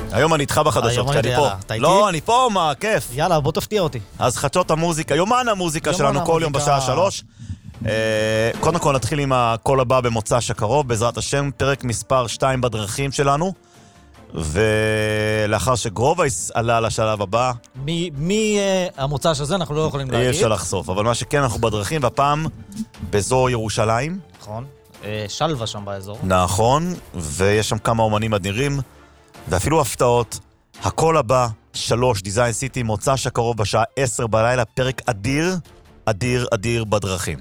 היום אני איתך בחדשות, כשאני פה. לא, אני פה, מה, כיף. יאללה, בוא תפתיע אותי. אז חדשות המוזיקה, יומן המוזיקה שלנו כל יום בשעה 3. קודם כל נתחיל עם הקול הבא במוצ"ש הקרוב, בעזרת השם, פרק מספר 2 בדרכים שלנו, ולאחר שגרובייס עלה לשלב הבא, מי המוצ"ש הזה אנחנו לא יכולים להגיד. אי אפשר לחשוף, אבל מה שכן, אנחנו בדרכים, והפעם באזור ירושלים. נכון, שלווה שם באזור. נכון, ויש שם כמה אומנים אדירים, ואפילו הפתעות. הקול הבא, 3, דיזיין סיטי, מוצ"ש הקרוב בשעה 10 בלילה, פרק אדיר, אדיר, אדיר בדרכים.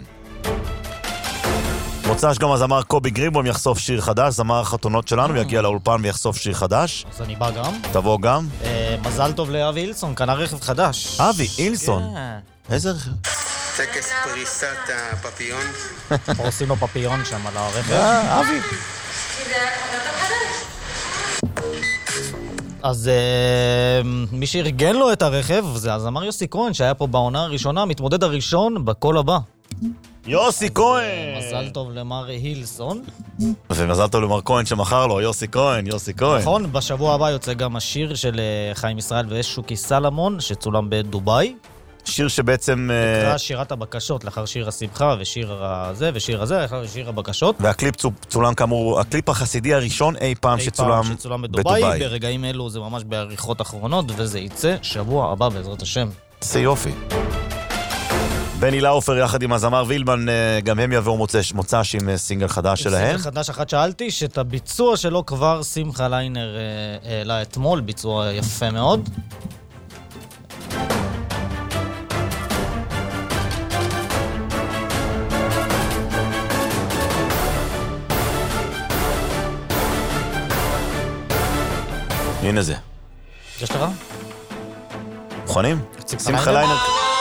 מוצ"ש גם הזמר קובי גרינבוים יחשוף שיר חדש, זמר החתונות שלנו, יגיע לאולפן ויחשוף שיר חדש. אז אני בא גם. תבוא גם. מזל טוב לאבי אילסון, קנה רכב חדש. אבי אילסון? איזה רכב? טקס פריסת הפפיון. עושים לו פפיון שם על הרכב. אבי. אז מי שארגן לו את הרכב זה הזמר יוסי כהן, שהיה פה בעונה הראשונה, מתמודד הראשון בקול הבא. יוסי כהן! מזל טוב למר הילסון. ומזל טוב למר כהן שמחר לו, יוסי כהן, יוסי כהן. נכון, בשבוע הבא יוצא גם השיר של חיים ישראל ושוקי סלמון, שצולם בדוביי. שיר שבעצם... נקרא שירת הבקשות, לאחר שיר השמחה ושיר הזה ושיר הזה, לאחר שיר הבקשות. והקליפ צולם כאמור, הקליפ החסידי הראשון אי פעם שצולם בדוביי. ברגעים אלו זה ממש בעריכות אחרונות, וזה יצא שבוע הבא בעזרת השם. זה יופי. בני לאופר יחד עם הזמר וילמן, גם הם יבואו מוצ"ש עם סינגל חדש שלהם. סינגל חדש אחת שאלתי, שאת הביצוע שלו כבר שמחה ליינר העלה אתמול, ביצוע יפה מאוד. הנה זה. יש לך? מוכנים? שמחה ליינר.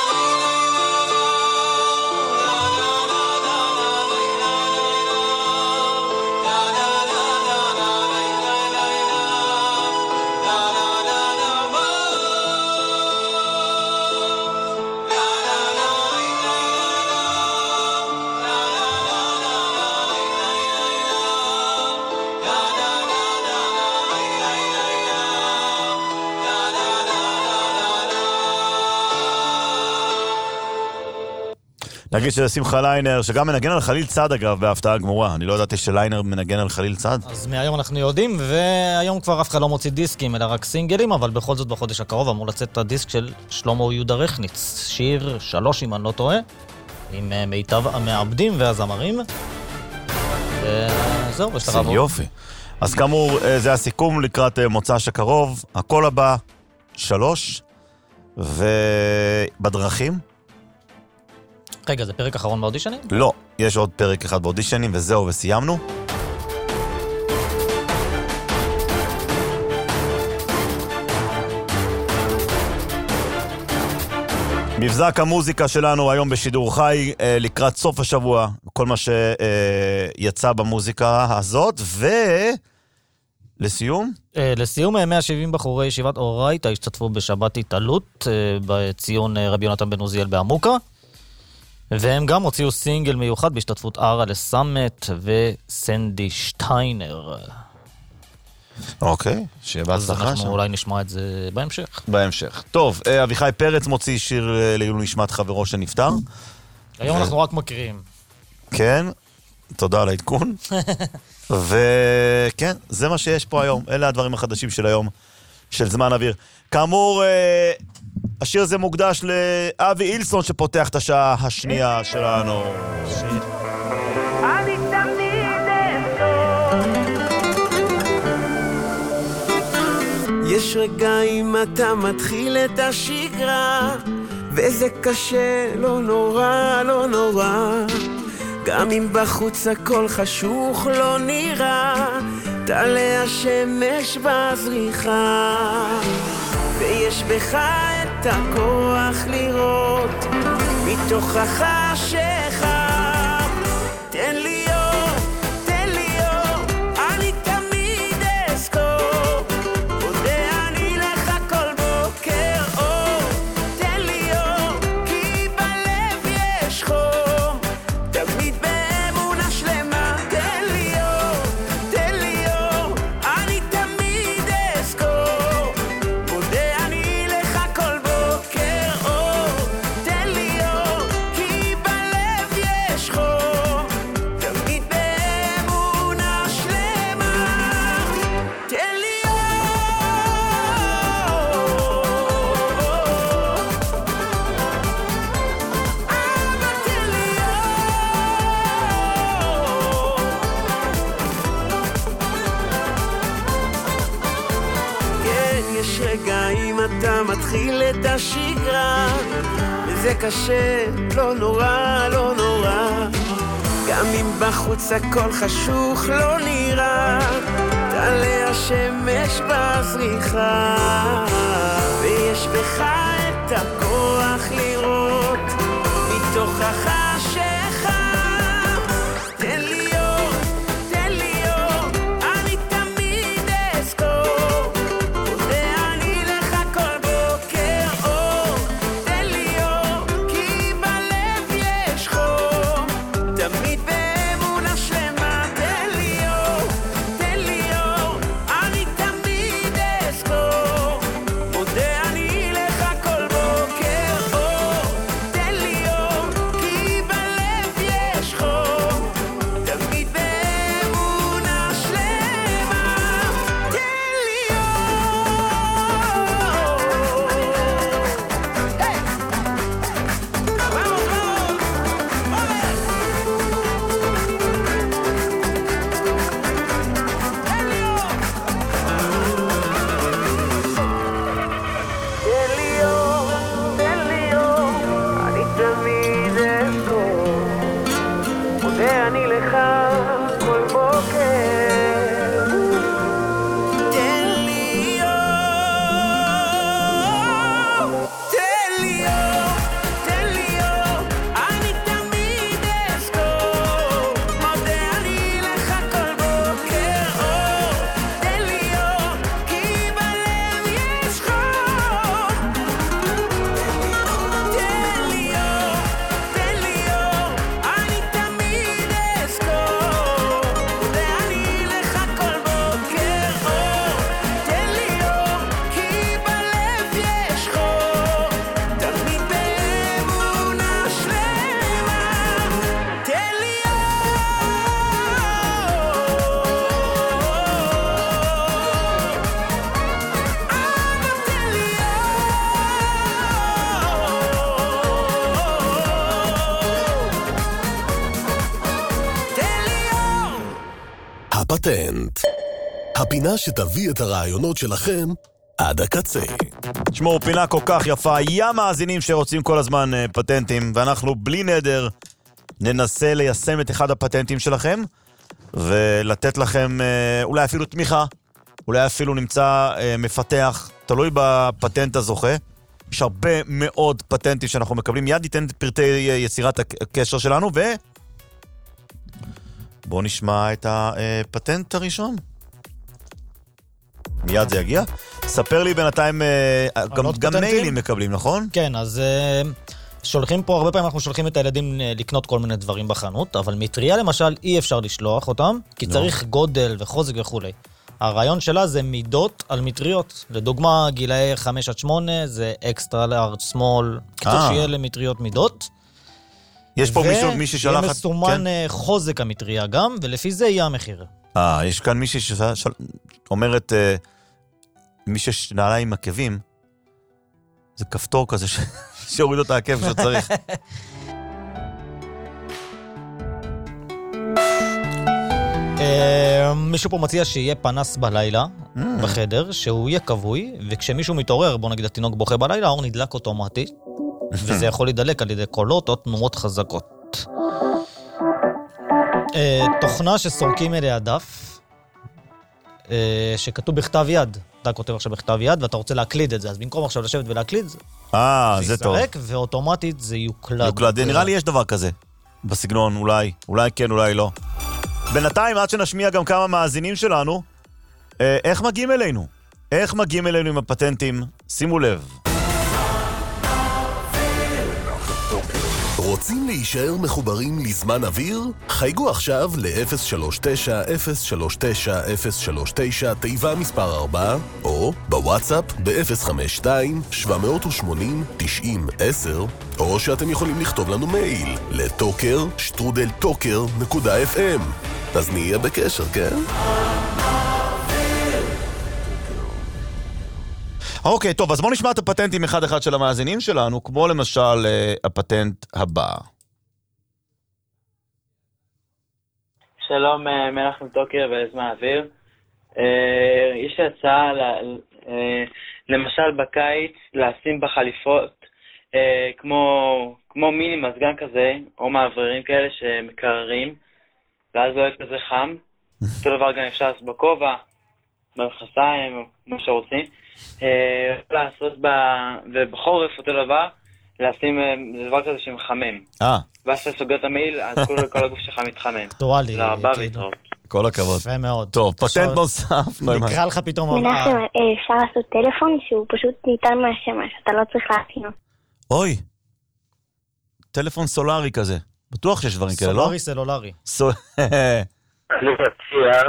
נגיד שזה שמחה ליינר, שגם מנגן על חליל צד אגב, בהפתעה גמורה. אני לא ידעתי שליינר מנגן על חליל צד. אז מהיום אנחנו יודעים, והיום כבר אף אחד לא מוציא דיסקים, אלא רק סינגלים, אבל בכל זאת בחודש הקרוב אמור לצאת הדיסק של שלמה יהודה רכניץ, שיר 3 אם אני לא טועה, עם מיטב המעבדים והזמרים. וזהו, יש לך זה יופי. אז כאמור, זה הסיכום לקראת מוצ"ש הקרוב, הקול הבא 3, ובדרכים? רגע, זה פרק אחרון באודישנים? לא, יש עוד פרק אחד באודישנים, וזהו, וסיימנו. מבזק המוזיקה שלנו היום בשידור חי, לקראת סוף השבוע, כל מה שיצא במוזיקה הזאת, לסיום? לסיום, 170 בחורי ישיבת אורייתא השתתפו בשבת התעלות בציון רבי יונתן בן עוזיאל בעמוקה. והם גם הוציאו סינגל מיוחד בהשתתפות ארה לסמט וסנדי שטיינר. אוקיי, שיהיה בהצלחה שם. אז אנחנו אולי נשמע את זה בהמשך. בהמשך. טוב, אביחי פרץ מוציא שיר לעילוי נשמת חברו שנפטר. היום אנחנו רק מקריאים. כן, תודה על העדכון. וכן, זה מה שיש פה היום. אלה הדברים החדשים של היום, של זמן אוויר. כאמור, השיר הזה מוקדש לאבי אילסון שפותח את השעה השנייה שלנו. אני תמיד יש רגעים אתה מתחיל את השגרה וזה קשה, לא נורא, לא נורא, גם אם בחוץ הכל חשוך לא נראה, תעלה השמש בזריחה ויש בך את הכוח לראות מתוך החשכה. תן לי אור, תן לי אור, אני תמיד אזכור, מודה אני לך כל בוקר אור. תן לי אור, כי בלב יש חום, תמיד באמונה שלמה. תן לי אור, תן לי אור, אני תמיד אזכור. מתחיל את השגרה, וזה קשה, לא נורא, לא נורא. גם אם בחוץ הכל חשוך לא נראה, תעלה השמש בזריחה, ויש בך את הכוח לראות מתוך החשיכה. תן לי אור, תן לי אור, אני תמיד אזכור, מודה אני לך כל בוקר. אור, תן לי אור, כי בלב יש חום, תמיד באמונה שלמה. תן לי אור, תן לי אור, אני תמיד אזכור, מודה אני לך כל בוקר. אור, תן לי אור, כי בלב יש חום, תמיד באמונה שלמה. תן לי אור, תן לי אור, אני תמיד אזכור, מודה אני לך כל בוקר. תן לי אור, תן לי אור, תן לי אור, אני תמיד אזכור, מודה אני לך כל בוקר. אור, תן לי אור, כי בלב יש חום, תן לי אור, תן לי אור, אני תמיד אזכור, מודה אני לך כל בוקר. אור, תן לי אור, כי בלב יש חום, תמיד באמונה שלמה. תן לי הפטנט, הפינה שתביא את הרעיונות שלכם עד הקצה. תשמעו, פינה כל כך יפה, יא מאזינים שרוצים כל הזמן פטנטים, ואנחנו בלי נדר ננסה ליישם את אחד הפטנטים שלכם, ולתת לכם אולי אפילו תמיכה, אולי אפילו נמצא מפתח, תלוי בפטנט הזוכה. יש הרבה מאוד פטנטים שאנחנו מקבלים, מיד ניתן את פרטי יצירת הקשר שלנו, בואו נשמע את הפטנט הראשון. מיד זה יגיע. ספר לי בינתיים, גם מיילים מקבלים, נכון? כן, אז שולחים פה, הרבה פעמים אנחנו שולחים את הילדים לקנות כל מיני דברים בחנות, אבל מטריה למשל אי אפשר לשלוח אותם, כי צריך גודל וחוזק וכו'. הרעיון שלה זה מידות על מטריות. לדוגמה, גילאי 5-8 זה אקסטרה לארג' סמול, כתוב שיהיה למטריות מידות. יש פה מישהו שלח... ויהיה מסומן חוזק המטריה גם, ולפי זה יהיה המחיר. יש כאן מישהי שאומרת, מי שנעלה עם עקבים, זה כפתור כזה שהוריד אותה עקב שצריך. מישהו פה מציע שיהיה פנס בלילה בחדר, שהוא יהיה כבוי, וכשמישהו מתעורר, בוא נגיד התינוק בוכה בלילה, האור נדלק אוטומטית, וזה יכול להידלק על ידי קולות או תנועות חזקות. תוכנה שסורקים אליה דף, שכתוב בכתב יד. אתה כותב עכשיו בכתב יד, ואתה רוצה להקליד את זה, אז במקום עכשיו לשבת ולהקליד, זה טוב. שיסרק, ואוטומטית זה יוקלד. נראה לי יש דבר כזה, בסגנון, אולי כן, אולי לא. בינתיים, עד שנשמיע גם כמה מאזינים שלנו, איך מגיעים אלינו? איך מגיעים אלינו עם הפטנטים? שימו לב. רוצים להישאר מחוברים לזמן אוויר? חייגו עכשיו ל-039-039-039 תיבה מספר 4, או בוואטסאפ ב-052-780-90-10, או שאתם יכולים לכתוב לנו מייל לטוקר@talker.fm. אז נהיה בקשר, כן? אוקיי, טוב, אז בואו נשמע את הפטנטים אחד של המאזינים שלנו, כמו למשל הפטנט הבא. שלום, מנחם טוקר וזמן אוויר. יש לי הצעה למשל בקיץ לשים בחליפות כמו מיני מזגן כזה, או מעברים כאלה שמקררים, ואז לא יהיה כזה חם. אותו דבר גם אפשר לעשות בכובע, במכנסיים, מה שרוצים. לעשות ובחורף אותו דבר, לשים דבר כזה שמחמם. ואז אתה סוגר את המעיל, אז כל הגוף שלך מתחמם. טורלי. זה הרבה ויתרות. כל הכבוד. יפה מאוד. טוב, פטנט נוסף. נקרא לך פתאום... מנחם, אפשר לעשות טלפון שהוא פשוט ניתן מהשמש, אתה לא צריך להתקין. אוי, טלפון סולארי כזה. בטוח שיש דברים כאלה, לא? סולארי סלולרי. אני מציע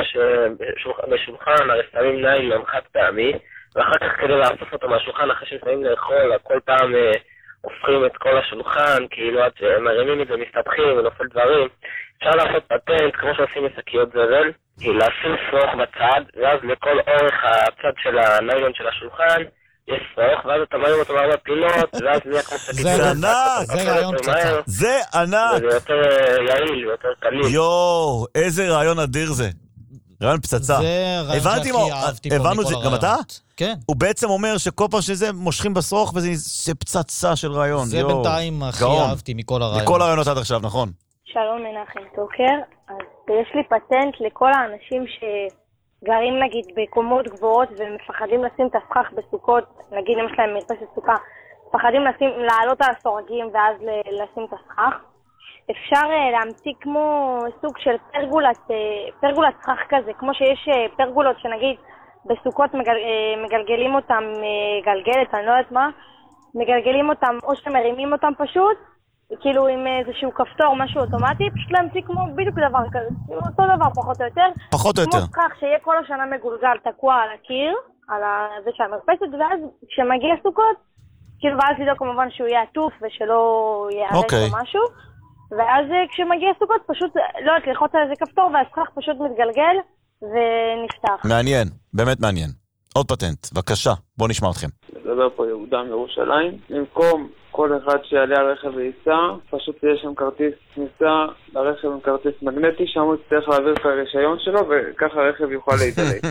שבשולחן הרי שמים ניילון חד פעמי, ואחר כך כדי לאסוף אותו מהשולחן אחרי ששמים לאכול, כל פעם הופכים את כל השולחן, כאילו עד שמרימים את זה, מסתבכים ונופל דברים. אפשר לעשות פטנט, כמו שעושים מסקיות זבל, לשים שרוך בצד, ואז לכל אורך הצד של הניילון של השולחן, יש שרוך, ואז אתה מרים אותו מהרבה פינות, ואז נהיה כמו שקית. זה ענק! זה רעיון פצצה. זה ענק! וזה יותר יעיל, יותר קליל. יואו, איזה רעיון אדיר זה. רעיון פצצה. זה רעיון שהכי אהבתי פה מכל הרעיונות. גם אתה? כן. הוא בעצם אומר שכל פעם שזה מושכים בשרוך וזה פצצה של רעיון. זה בינתיים הכי אהבתי מכל הרעיונות. מכל הרעיונות עד עכשיו, נכון. שלום מנחם טוקר, אז יש לי פטנט לכל האנשים שגרים נגיד בקומות גבוהות ומפחדים לשים את הסכך בסוכות, נגיד אם יש להם מרפסת סוכה, מפחדים לעלות על הסורגים ואז לשים את הסכך. אפשר להמציא כמו סוג של פרגולת סכך כזה, כמו שיש פרגולות שנגיד בסוכות מגלגלים אותם, גלגלת, אני לא יודעת מה, מגלגלים אותם או שמרימים אותם פשוט, כאילו עם איזשהו כפתור, משהו אוטומטי, פשוט להמציא כמו בדיוק דבר כזה, אותו דבר פחות או יותר. פחות או יותר. כמו סכך שיהיה כל השנה מגולגל, תקוע על הקיר, על זה שהמרפסת, ואז כשמגיע סוכות, כאילו ואז לדאוג כמובן שהוא יהיה עטוף ושלא יערק או משהו. ואז כשמגיע סוכות פשוט, לא יודעת, ללחוץ על איזה כפתור והסכך פשוט מתגלגל ונפתח. מעניין, באמת מעניין. עוד פטנט, בבקשה, בוא נשמע אתכם. מדבר פה יהודה מירושלים. במקום כל אחד שיעלה על רכב וייסע, פשוט יהיה שם כרטיס כניסה לרכב עם כרטיס מגנטי, שם הוא יצטרך להעביר את הרישיון שלו וככה הרכב יוכל להתעלק.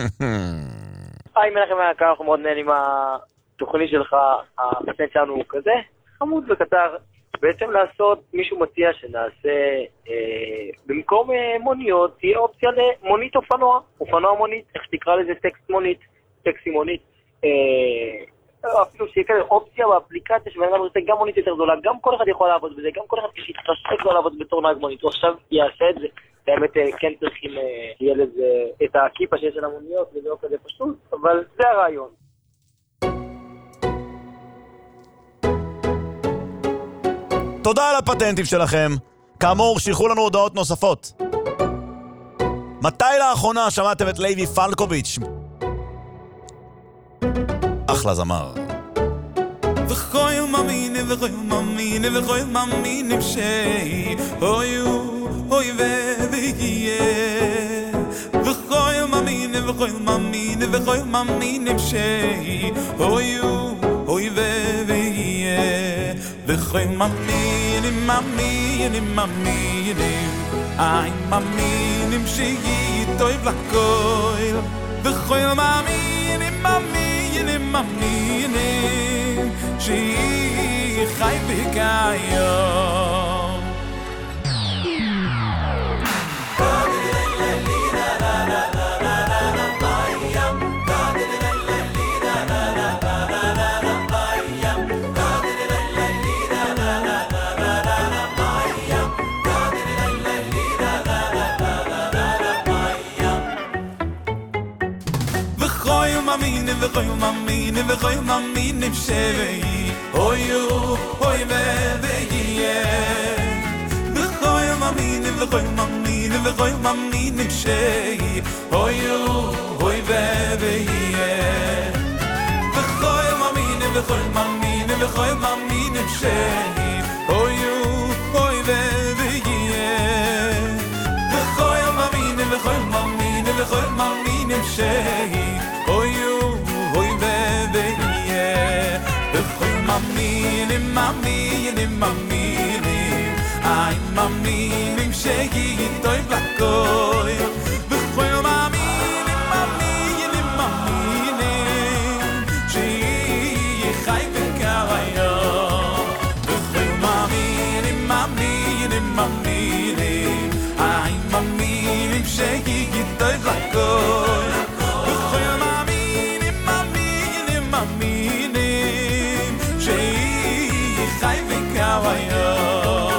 היי מנחם היקר, אנחנו מאוד נהנים התוכנית שלך, הפטנט שלנו הוא כזה, חמוד וקצר. בעצם לעשות, מישהו מציע שנעשה, במקום מוניות, תהיה אופציה למונית אופנוע מונית, איך שתקרא לזה טקסי מונית, אפילו שיהיה כזה אופציה באפליקציה, שבן אדם רוצה גם מונית יותר גדולה, גם כל אחד יכול לעבוד בזה, גם כל אחד כשיתחשק לו לעבוד בתור נהג מונית, הוא עכשיו יעשה את זה, באמת כן צריכים יהיה לזה את הכיפה שיש על המוניות, וזה לא כזה פשוט, אבל זה הרעיון. תודה על הפטנטים שלכם. כאמור, שילחו לנו הודעות נוספות. מתי לאחרונה שמעתם את לייבי פלקוביץ'? אחלה זמר. וכל מאמינה וכל מאמינה וכל מאמינה שהיא אוי ויהיה וכל מאמינה וכל מאמינה וכל מאמינה שהיא אוי ויהיה וכל מאמינים איי מאמינים שהיא טוב לכל וכל מאמינים שהיא חי בקיום וכל מאמינים שהיא אוי ויהיה וכל מאמינים שהיא אוי ויהיה וכל מאמינים שהיא אוי ויהיה וכל מאמינים שהיא אוי מאמינים איי מאמינים שהיא טוב לכל וכל מאמינים מאמינים, מאמינים שיהיה טוב לכל. בכל יום מאמינים, מאמינים, מאמינים שיהיה חי וקר היום.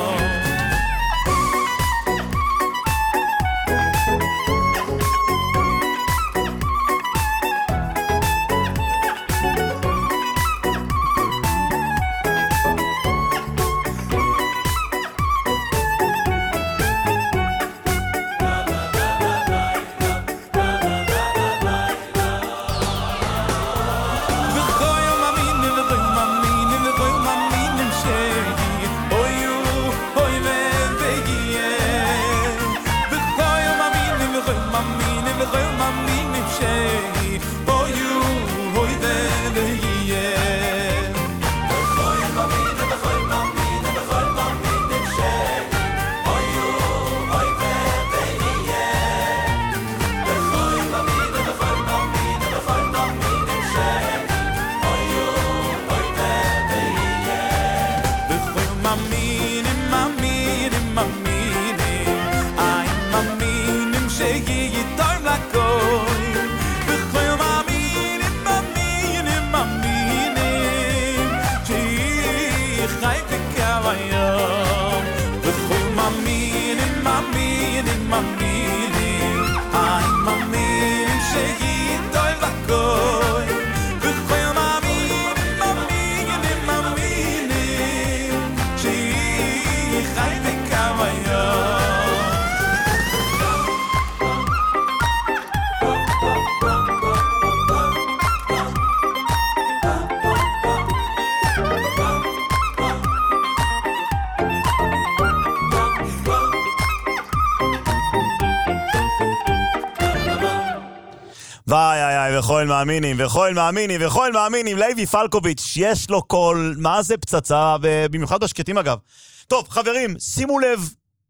וכל מאמינים, וכל מאמינים, וכל מאמינים, לוי פלקוביץ', יש לו קול, מה זה פצצה, במיוחד בשקטים אגב. טוב, חברים, שימו לב,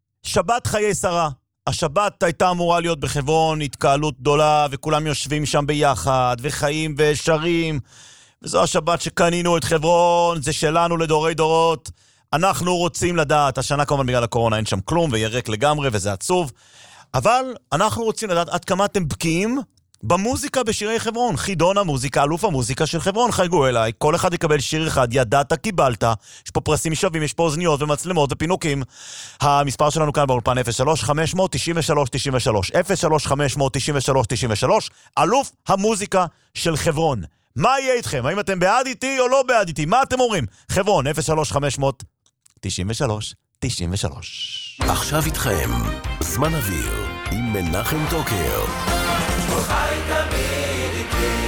שבת חיי שרה. השבת הייתה אמורה להיות בחברון, התקהלות גדולה, וכולם יושבים שם ביחד, וחיים ושרים, וזו השבת שקנינו את חברון, זה שלנו לדורי דורות. אנחנו רוצים לדעת, השנה כמובן בגלל הקורונה אין שם כלום, וירק לגמרי, וזה עצוב, אבל אנחנו רוצים לדעת עד כמה אתם בקיאים במוזיקה בשירי חברון. חידון המוזיקה, אלוף המוזיקה של חברון, חייגו אליי, כל אחד יקבל שיר אחד, ידעת, קיבלת, יש פה פרסים שווים, יש פה אוזניות ומצלמות ופינוקים. המספר שלנו כאן באולפן 03-593-93-93, 03-593-93-93, אלוף המוזיקה של חברון. מה יהיה איתכם? האם אתם בעד איתי או לא בעד איתי? מה אתם אומרים? חברון, 03-593-93-93. עכשיו איתכם, זמן אוויר, עם מנחם טוקר. חי תמיד איתי.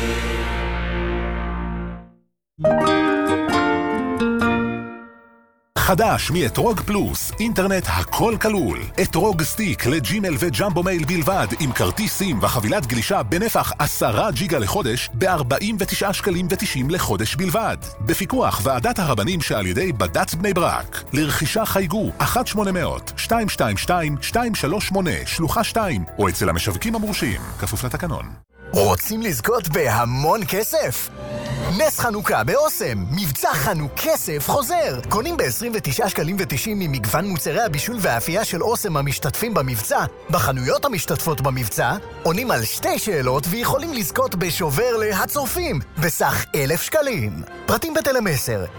חדש מאתרוג פלוס, אינטרנט הכל כלול. אתרוג סטיק לג'ימל וג'מבו מייל בלבד, עם כרטיסים וחבילת גלישה בנפח 10 ג'יגה לחודש, ב-49 שקלים ו90 לחודש בלבד. בפיקוח ועדת הרבנים שעל ידי בד"ץ בני ברק. לרכישה חייגו 1-800-222-238 שלוחה 2, או אצל המשווקים המורשים, כפוף לתקנון. רוצים לזכות בהמון כסף? נס חנוכה באוסם, מבצע חנוך כסף חוזר. קונים ב-29 שקלים ו90 ממגוון מוצרי הבישול והאפייה של אוסם המשתתפים במבצע, בחנויות המשתתפות במבצע, עונים על 2 שאלות ויכולים לזכות בשובר להצורפים בסך 1,000 שקלים. פרטים בטלמסר 03-373-9999.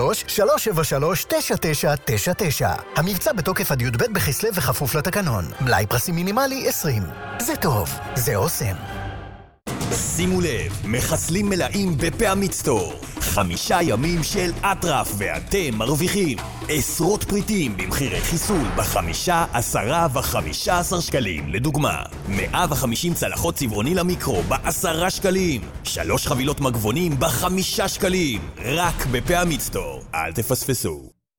המבצע בתוקף עד י"ב בכסלו וכפוף לתקנון. מלאי פרסים מינימלי 20. זה טוב, זה אוסם. שימו לב, מחסלים מלאים בפעמית סטור. 5 ימים של אטרף ואתם מרוויחים עשרות פריטים במחירי חיסול ב5, 10 ו15 שקלים. לדוגמה, 150 צלחות צבעוני למיקרו ב10 שקלים, 3 חבילות מגבונים ב5 שקלים, רק בפעמית סטור. אל תפספסו.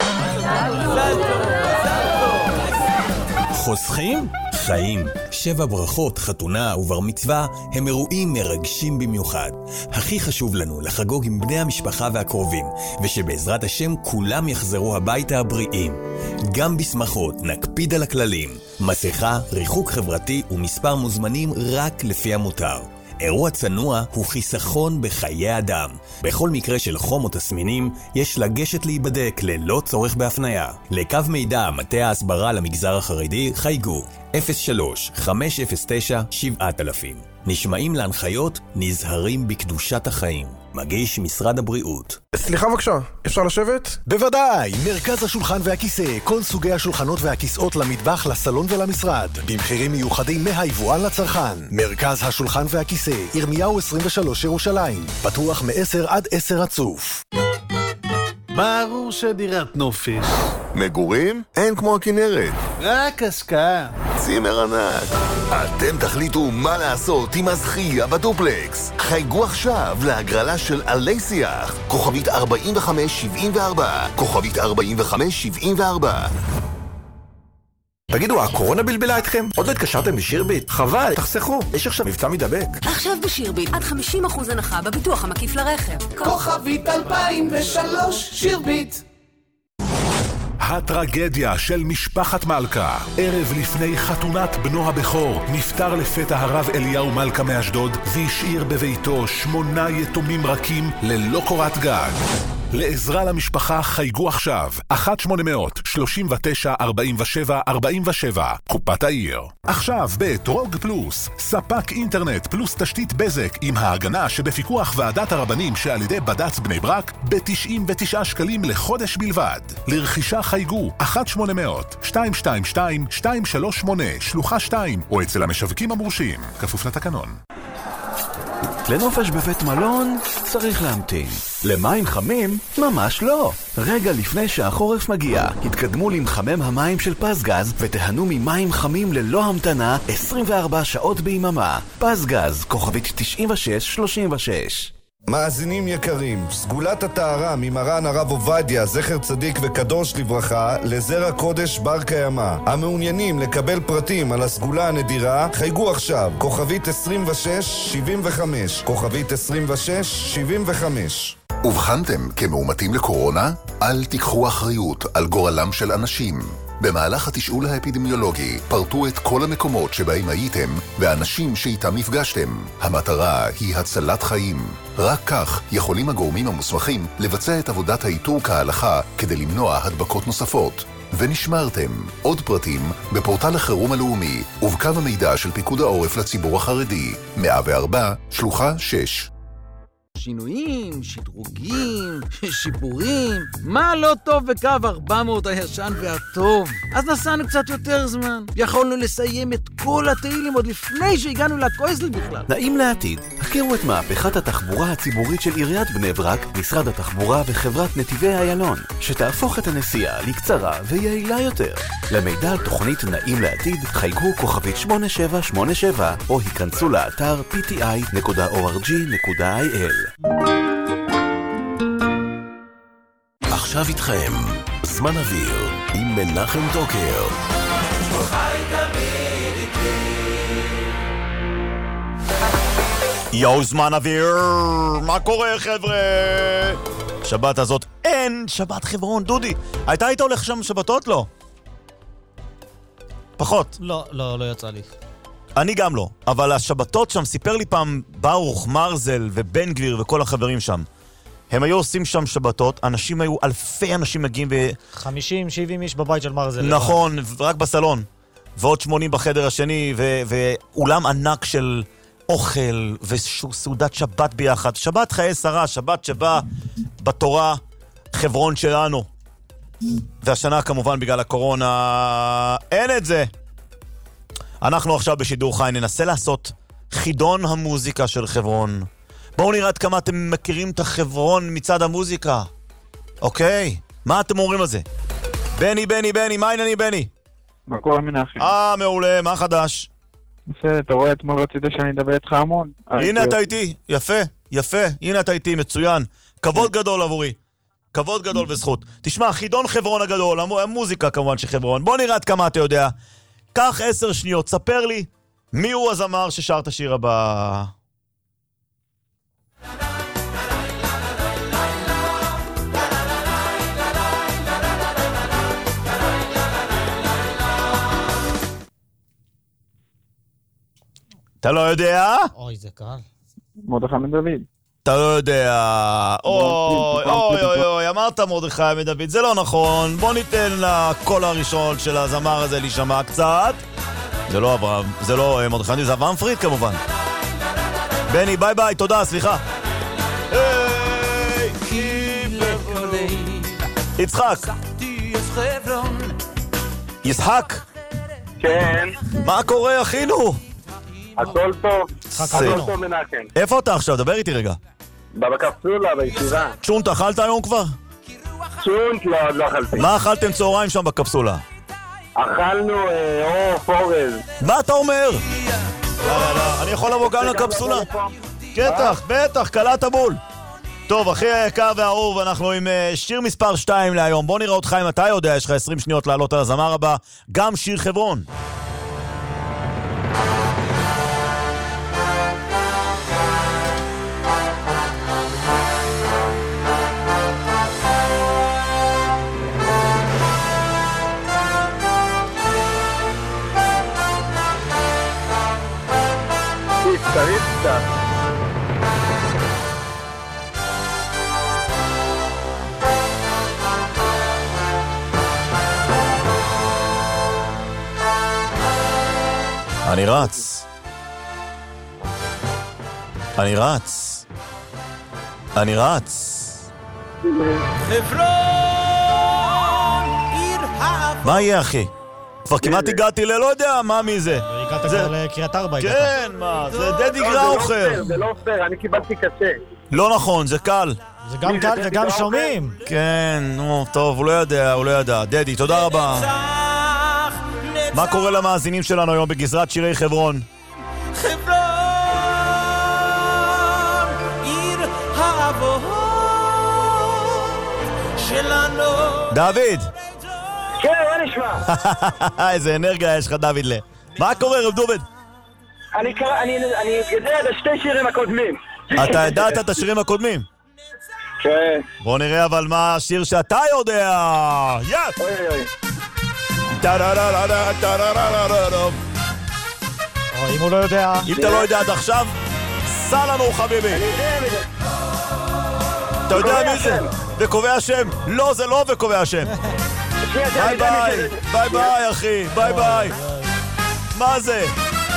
חוסכים? חיים. 7 ברכות, חתונה ובר מצווה הם אירועים מרגשים במיוחד. הכי חשוב לנו לחגוג עם בני המשפחה והקרובים, ושבעזרת השם כולם יחזרו הביתה הבריאים. גם בשמחות נקפיד על הכללים. מסכה, ריחוק חברתי ומספר מוזמנים רק לפי המותר. אירוע צנוע הוא חיסכון בחיי אדם. בכל מקרה של חום או תסמינים, יש לגשת להיבדק ללא צורך בהפניה. לקו מידע מטה ההסברה למגזר החרדי חייגו 03-509-7000. נשמעים להנחיות, נזהרים בקדושת החיים. מגיש משרד הבריאות. סליחה בבקשה, אפשר לשבת? בוודאי, מרכז השולחן והכיסא, כל סוגי השולחנות והכיסאות למטבח, לסלון ולמשרד, במחירים מיוחדים מהיבואן לצרכן. מרכז השולחן והכיסא, ירמיהו 23 ירושלים, פתוח מ-10 עד 10 רצוף. ברור שדירת נופש. מגורים? אין כמו הכנרת. רק השקעה. צימר ענק. אתם תחליטו מה לעשות עם הזכייה בדופלקס. חייגו עכשיו להגרלה של עלי שיח. כוכבית 4574. כוכבית 4574. תגידו, הקורונה בלבלה אתכם? עוד לא התקשרתם בשירביט? חבל, תחסכו, יש עכשיו מבצע מדבק. עכשיו בשירביט, עד 50% הנחה בביטוח המקיף לרכב. כוכבית 2003, שירביט. הטרגדיה של משפחת מלכה. ערב לפני חתונת בנו הבכור, נפטר לפתע הרב אליהו מלכה מאשדוד, והשאיר בביתו 8 יתומים רכים ללא קורת גג. לעזרה למשפחה חייגו עכשיו 1-800-39-47-47 קופת העיר. עכשיו בטרוג פלוס, ספק אינטרנט פלוס תשתית בזק עם ההגנה שבפיקוח ועדת הרבנים שעל ידי בד"ץ בני ברק ב-99 שקלים לחודש בלבד. לרכישה חייגו 1-800-222-238 שלוחה 2 או אצל המשווקים המורשים, כפוף לתקנון. לנופש בבית מלון צריך להמתין. למים חמים? ממש לא. רגע לפני שהחורף מגיע, התקדמו למחמם המים של פסגז ותהנו ממים חמים ללא המתנה 24 שעות ביממה. פסגז, כוכבית 9636. מאזינים יקרים, סגולת הטהרה ממרן הרב עובדיה, זכר צדיק וקדוש לברכה, לזרע קודש בר קיימא. המעוניינים לקבל פרטים על הסגולה הנדירה, חייגו עכשיו, כוכבית 2675, כוכבית 2675. ובחנתם כמאומתים לקורונה? אל תיקחו אחריות על גורלם של אנשים. במהלך התשאול האפידמיולוגי פרטו את כל המקומות שבהם הייתם ואנשים שאיתם נפגשתם. המטרה היא הצלת חיים. רק כך יכולים הגורמים המוסמכים לבצע את עבודת האיתור כהלכה כדי למנוע הדבקות נוספות. ונשמרתם. עוד פרטים בפורטל החירום הלאומי ובקו המידע של פיקוד העורף לציבור החרדי 104 שלוחה 6. שינויים, שדרוגים, שיפורים. מה לא טוב בקו 400 הישן והטוב? אז נסענו קצת יותר זמן. יכולנו לסיים את כל התהילים עוד לפני שהגענו לקויזל בכלל. נעים לעתיד. הכירו את מהפכת התחבורה הציבורית של עיריית בני ברק, משרד התחבורה וחברת נתיבי איילון, שתהפוך את הנסיעה לקצרה ויעילה יותר. למידע על תוכנית נעים לעתיד, חייגו כוכבית 8787 או היכנסו לאתר pti.org.il. עכשיו איתכם זמן אוויר עם מנחם טוקר. יאו, זמן אוויר, מה קורה חבר'ה? שבת הזאת אין שבת חברון. דודי, היית הולך שם שבתות? לא. פחות. לא יצא לי. אני גם לא, אבל השבתות שם, סיפר לי פעם ברוך, מרזל ובן גביר וכל החברים שם. הם היו עושים שם שבתות, אנשים היו, אלפי אנשים מגיעים 50-70 איש בבית של מרזל. נכון, רק בסלון. ועוד 80 בחדר השני, ואולם ענק של אוכל וסעודת שבת ביחד. שבת חיי שרה, שבת שבא בתורה חברון שלנו. והשנה כמובן בגלל הקורונה אין את זה. אנחנו עכשיו בשידור חי ננסה לעשות חידון המוזיקה של חברון. בואו נראה עד כמה אתם מכירים את החברון מצד המוזיקה. אוקיי? מה אתם אומרים על זה? בני, מה העניינים בני? מה קורה מנחם? מעולה, מה חדש? בסדר, אתה רואה, אתמול רצית שאני אדבר איתך המון. הנה אתה איתי, יפה, הנה אתה איתי, מצוין. כבוד גדול עבורי. כבוד גדול וזכות. תשמע, חידון חברון הגדול, המוזיקה כמובן של חברון. בוא נראה עד כמה אתה יודע. קח 10 שניות, ספר לי מי הוא הזמר ששר את השיר הבא. אתה לא יודע? אוי, זה קל. מרדכי בן דוד. אתה לא יודע. אוי, אמרת מרדכי בן דוד, זה לא נכון. בוא ניתן לקול הראשון של הזמר הזה להישמע קצת. זה לא אברהם, זה לא מרדכי בן דוד, זה אברהם פריד כמובן. בני, ביי ביי, תודה, סליחה. יצחק. יצחק? כן. מה קורה, אחינו? הכל טוב. הכל טוב מנחם. איפה אתה עכשיו? דבר איתי רגע. בקפסולה, בישיבה. צ'ונט, אכלת היום כבר? צ'ונט, לא אכלתי. מה אכלתם צהריים שם בקפסולה? אכלנו עוף אורז. מה אתה אומר? אני יכול לבוא גם לקפסולה? בטח, קלעת בול. טוב, אחי היקר והאהוב, אנחנו עם שיר מספר 2 להיום. בוא נראה אותך אם אתה יודע, יש לך 20 שניות לעלות על הזמר הבא. גם שיר חברון. תריסטה. אני רץ. חברון, עיר האבות. מה יהיה, אחי? כבר כמעט הגעתי לא יודע מה מי זה. הגעת כבר לקריית ארבע. כן, מה? זה דדי גראוכר. זה לא פייר, אני קיבלתי קשה. לא נכון, זה קל. זה גם קל וגם שומעים. כן, נו, טוב, הוא לא ידע. דדי, תודה רבה. מה קורה למאזינים שלנו היום בגזרת שירי חברון? חברון, עיר האבות שלנו. דוד! כן, מה נשמע? איזה אנרגיה יש לך, דוד. מה קורה, רב דובד? אני יודע את השתי שירים הקודמים. אתה ידעת את השירים הקודמים? כן. בוא נראה אבל מה השיר שאתה יודע. יס! אוי אוי. אם הוא לא יודע... אם אתה לא יודע עד עכשיו, סע לנו חביבי. אתה יודע מי זה? וקובע שם. לא, זה לא וקובע שם. ביי ביי. ביי ביי אחי. ביי ביי. מה זה?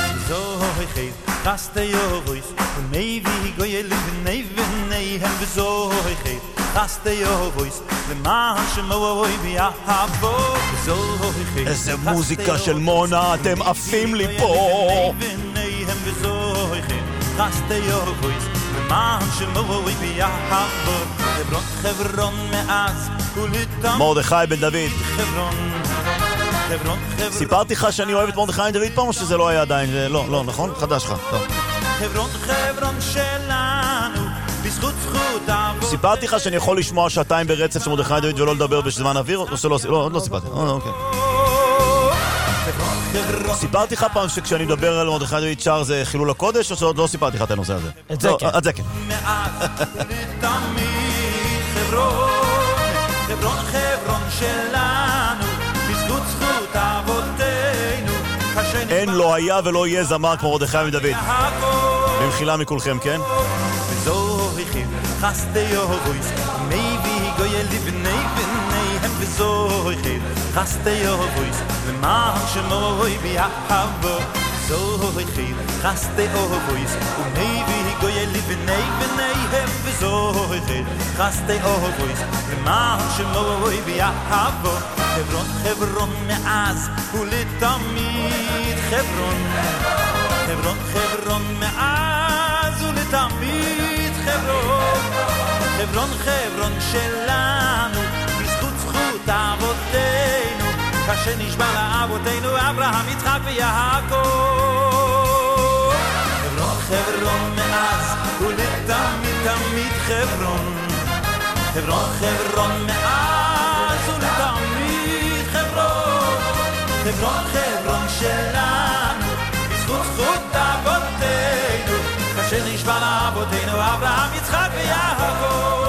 איזה מוזיקה של מונה, אתם עפים לי פה. מרדכי בן דוד. סיפרתי לך שאני אוהב את מרדכי בן דוד פעם או שזה לא היה עדיין? לא, נכון? חדש לך. חברון שלנו בזכות זכות אבות. סיפרתי לך שאני יכול לשמוע שעתיים ברצף של מרדכי בן דוד ולא לדבר בזמן אוויר? או שלא? לא, עוד לא סיפרתי. אוקיי. סיפרתי לך פעם שכשאני מדבר על מרדכי בן דוד שר זה חילול הקודש או שעוד לא סיפרתי לך את הנושא הזה? את זה כן. את זה כן. חברון שלנו בזכות זכות אבותינו. אין, לא היה ולא יהיה זמר כמו מרדכי בן דוד. במחילה מכולכם, כן? חברון מאז ולתמיד. חברון מאז ולתמיד. חברון שלנו בזכות זכות אבותינו, כאשר נשבע לאבותינו אברהם, יצחק ויעקב. חברון מאז ולתמיד תמיד. חברון מאז ולתמיד. חברון שלנו בזכות זכות אבותינו, כאשר נשבע לאבותינו אברהם, יצחק ויעקב.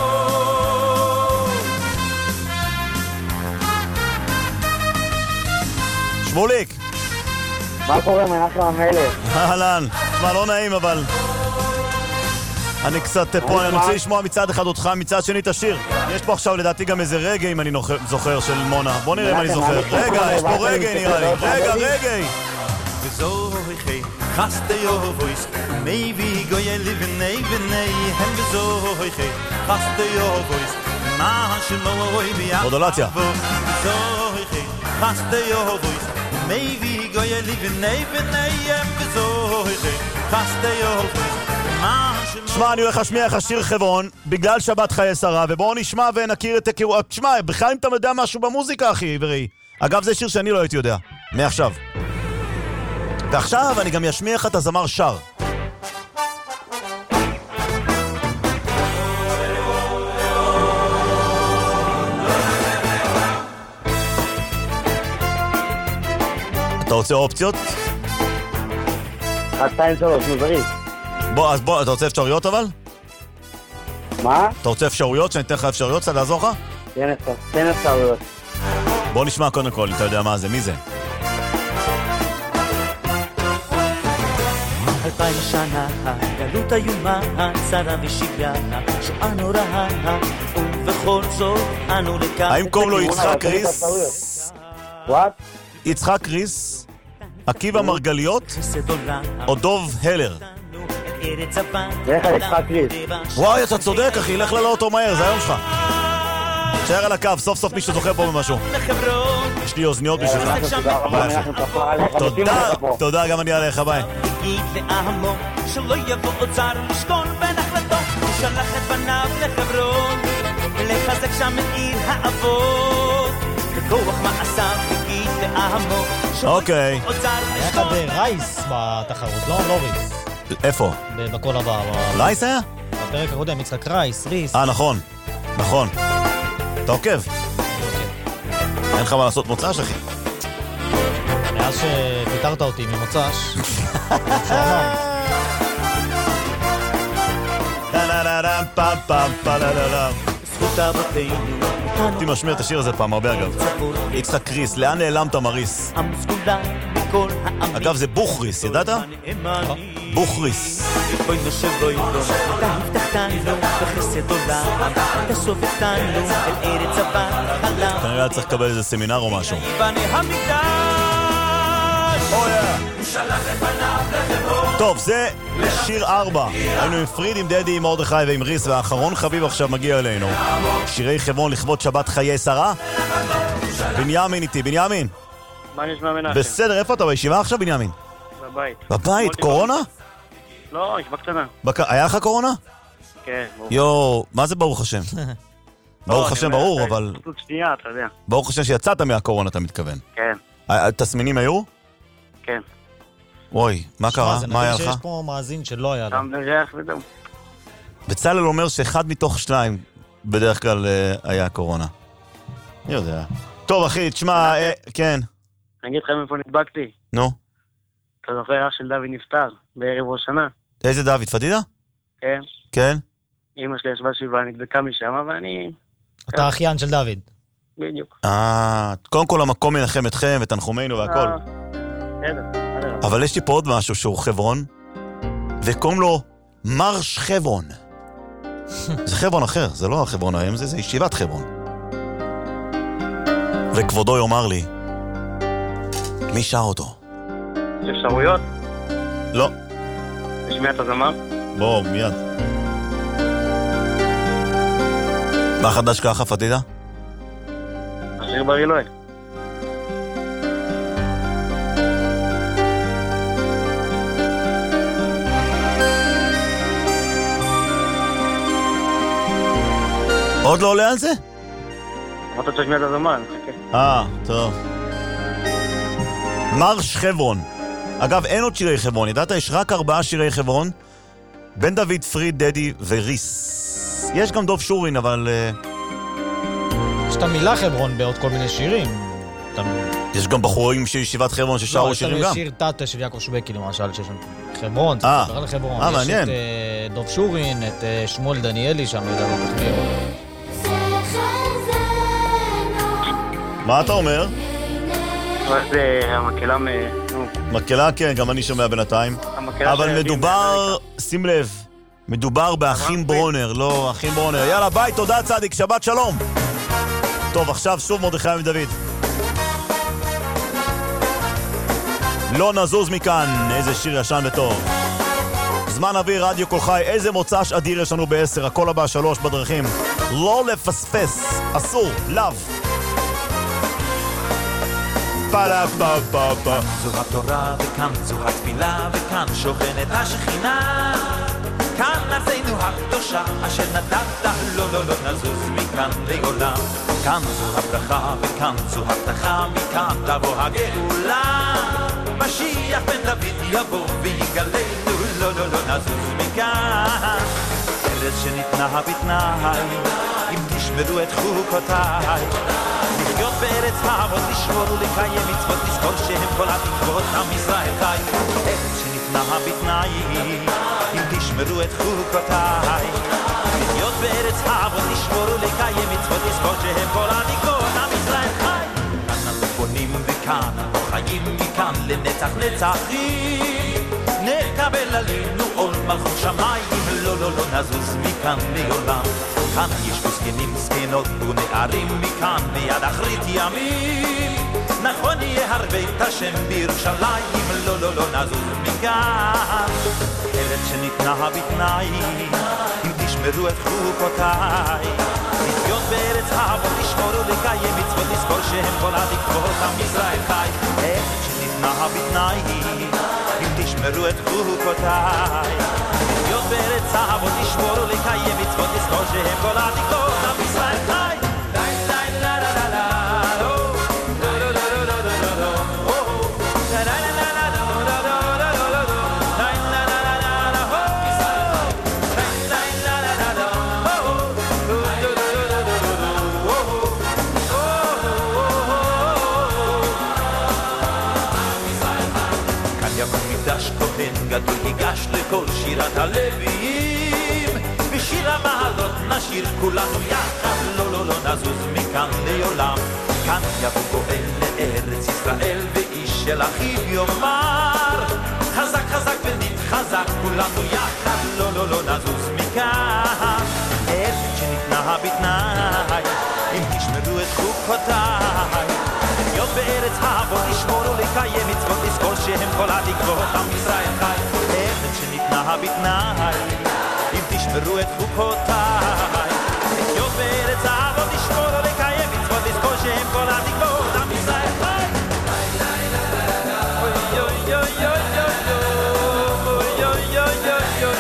שמוליק, מה קורה מנחם המלך? אהלן. תשמע, לא נעים, אבל... אני קצת פה, אני רוצה לשמוע מצד אחד אותך, מצד שני את השיר. יש פה עכשיו לדעתי גם איזה רגע, אם אני זוכר, של מונה. בוא נראה אם אני זוכר. רגע, יש פה רגע נראה לי. רגע. Bezoiche, kaste yo voice, maybe go ye live in nay, hem bezoiche, kaste yo voice, ma shmoy bi ya. מודולציה. Bezoiche, kaste yo voice, maybe go ye live in nay, hem bezoiche, kaste yo voice. שמע, אני הולך להשמיע לך שיר חברון בגלל שבת חיי שרה, ובואו נשמע ונכיר את הכירות. שמע, בכלל אם אתה יודע משהו במוזיקה, אחי עברי. אגב, זה שיר שאני לא הייתי יודע. מעכשיו. ועכשיו אני גם אשמיע לך את הזמר שר. אתה רוצה אופציות? 1, 2, 3, מוזרי. אז בוא, אתה רוצה אפשרויות אבל? מה? אתה רוצה אפשרויות? שאני אתן לך אפשרויות? קצת לעזור לך? תן אפשרויות. בוא נשמע קודם כל, אתה יודע מה זה, מי זה? 2000 שנה, גלות איומה, צרה ושגרה, שואה נוראה, ובכל זאת אנו לקח... האם קוראים לו יצחק ריס? יצחק ריס? עקיבא מרגליות? או דוב הלר? לך יצחק ריס. וואי, אתה צודק אחי, לך לאוטו מהר, זה היום שלך. תשאר על הקו, סוף סוף מישהו זוכר פה במשהו. יש לי אוזניות בשבילך. תודה, גם אני עליך, ביי. לעמו שלא יבוא אוצר לשכון בין החלטות שלח את בניו לחברון לחזק שם את עיר האבות בכוח מעשיו הגיד לעמו שלא יבוא אוצר לשכון היה לך ברייס בתחרות, לא ריס. איפה? בכל הבא. רייס היה? בפרק הקודם, יצחק ריס. נכון. אתה עוקב? אין לך מה לעשות מוצ"ש, אחי. מאז שפיתרת אותי ממוצ"ש. אותי משמיע את השיר הזה פעם הרבה אגב. יצחק ריס, לאן נעלמת מריס? אגב זה בוכריס, ידעת? בוכריס. כנראה היה צריך לקבל איזה סמינר או משהו. טוב, זה שיר 4. היינו עם פריד, עם דדי, עם מרדכי ועם ריס, והאחרון חביב עכשיו מגיע אלינו. שירי חברון לכבוד שבת חיי שרה. בנימין איתי, בנימין. מה נשמע מנחם? בסדר, איפה אתה בישיבה עכשיו, בנימין? בבית. בבית? קורונה? לא, ישיבה קטנה. היה לך קורונה? כן. יו, מה זה ברוך השם? ברוך השם ברור, אבל... שנייה, אתה יודע. ברוך השם שיצאת מהקורונה, אתה מתכוון. כן. תסמינים היו? כן. וואי, מה קרה? מה היה לך? זה נראה שיש פה מאזין שלא היה לו. גם בריח וזהו. בצלאל אומר שאחד מתוך 2 בדרך כלל היה קורונה. אני יודע. טוב, אחי, תשמע, כן. אני אגיד לכם איפה נדבקתי. נו. אתה זוכר, אח של דוד נפטר בערב ראש שנה. איזה דוד, פדידה? כן. כן? אמא שלי ישבה שבעה, נדבקה משם, ואני... אתה אחיין של דוד. בדיוק. קודם כל המקום ינחם אתכם ותנחומנו והכל. אבל יש לי פה עוד משהו שהוא חברון, וקוראים לו מרש חברון. זה חברון אחר, זה לא החברון היום, זה ישיבת חברון. וכבודו יאמר לי, מי שר אותו? יש אפשרויות? לא. תשמיע את הזמר? בוא, מיד. מה חדש ככה, פדידה? השיר ברילוי. עוד לא עולה על זה? אמרת תשמיע את הזמר, אני מחכה. טוב. מרש חברון. אגב, אין עוד שירי חברון. ידעת, יש רק 4 שירי חברון. בן דוד, פריד, דדי וריס. יש גם דוב שורין, אבל... יש את המילה חברון בעוד כל מיני שירים. יש גם בחורים של ישיבת חברון ששרו שירים גם. יש שיר טאטה של יעקב שובקי למשל, שיש שם חברון, מעניין. יש את דוב שורין, את שמואל דניאלי שם, לא יודע לא כך מי. מה אתה אומר? זה המקהלה מקהלה, כן, גם אני שומע בינתיים. אבל מדובר, שים לב, מדובר באחים ברונר, לא אחים ברונר. יאללה, ביי, תודה צדיק, שבת שלום. טוב, עכשיו שוב מרדכי מדוד. לא נזוז מכאן, איזה שיר ישן וטוב. זמן אוויר, רדיו כל חי, איזה מוצ"ש אדיר יש לנו ב10, הכל הבא 3 בדרכים. לא לפספס, אסור, לאו. פלה פה פה פה. זו התורה וכאן זו התפילה וכאן שוכנת השכינה. כאן ארצנו הקדושה אשר נתת לא לא לא נזוז מכאן לעולם. כאן זו הברכה וכאן זו הבטחה מכאן תבוא הגאולה. משיח בן דוד יבוא ויגלנו לא לא לא נזוז מכאן. ארץ שניתנה בתנאי אם תשמרו את חוקותיי. לחיות בארץ האבות, לשמור ולקיים מצוות, לזכור שהם כל התקוות עם ישראל חי. ארץ שניתנה בתנאי אם תשמרו את חוקותיי. לחיות בארץ האבות, לשמור ולקיים מצוות, לזכור שהם כל התקוות עם ישראל חי. כאן אנו בונים וכאן אנו חיים מכאן לנצח נצחים. נקבל עלינו עול מלכות שמיים, לא לא לא נזוז מכאן לעולם. כאן יש בו זקנים זקנות ונערים מכאן ביד אחרית ימים. נכון יהיה הרבה את השם בירושלים, לא לא לא נזוז מכאן. ארץ שניתנה בתנאי אם תשמרו את חוקותיי. לחיות בארץ האבות, לשמור ולקיים מצוות, לזכור שהם כל התקוות עם ישראל חי. ארץ שניתנה בתנאי אם תשמרו את חוקותיי. לחיות בארץ האבות, לשמור ולקיים מצוות, לזכור שהם כל התקוות עם ישראל חי. גדול ניגש לכל שירת הלוויים, בשיר המעלות נשיר כולנו יחד, לא לא לא נזוז מכאן לעולם. כאן יבוא גואל לארץ ישראל ואיש של אחיו יאמר, חזק חזק ונתחזק כולנו יחד, לא לא לא נזוז מכאן. ארץ שניתנה בתנאי אם תשמרו את חוקותיי. לחיות בארץ האבות, לשמור ולקיים מצוות, לזכור שהם כל התקוות עם ישראל חי. ארץ שניתנה בתנאי אם תשמרו את חוקותיי. לחיות בארץ האבות, לשמור ולקיים מצוות, לזכור שהם כל התקוות עם ישראל חי. אוי אוי אוי אוי אוי אוי אוי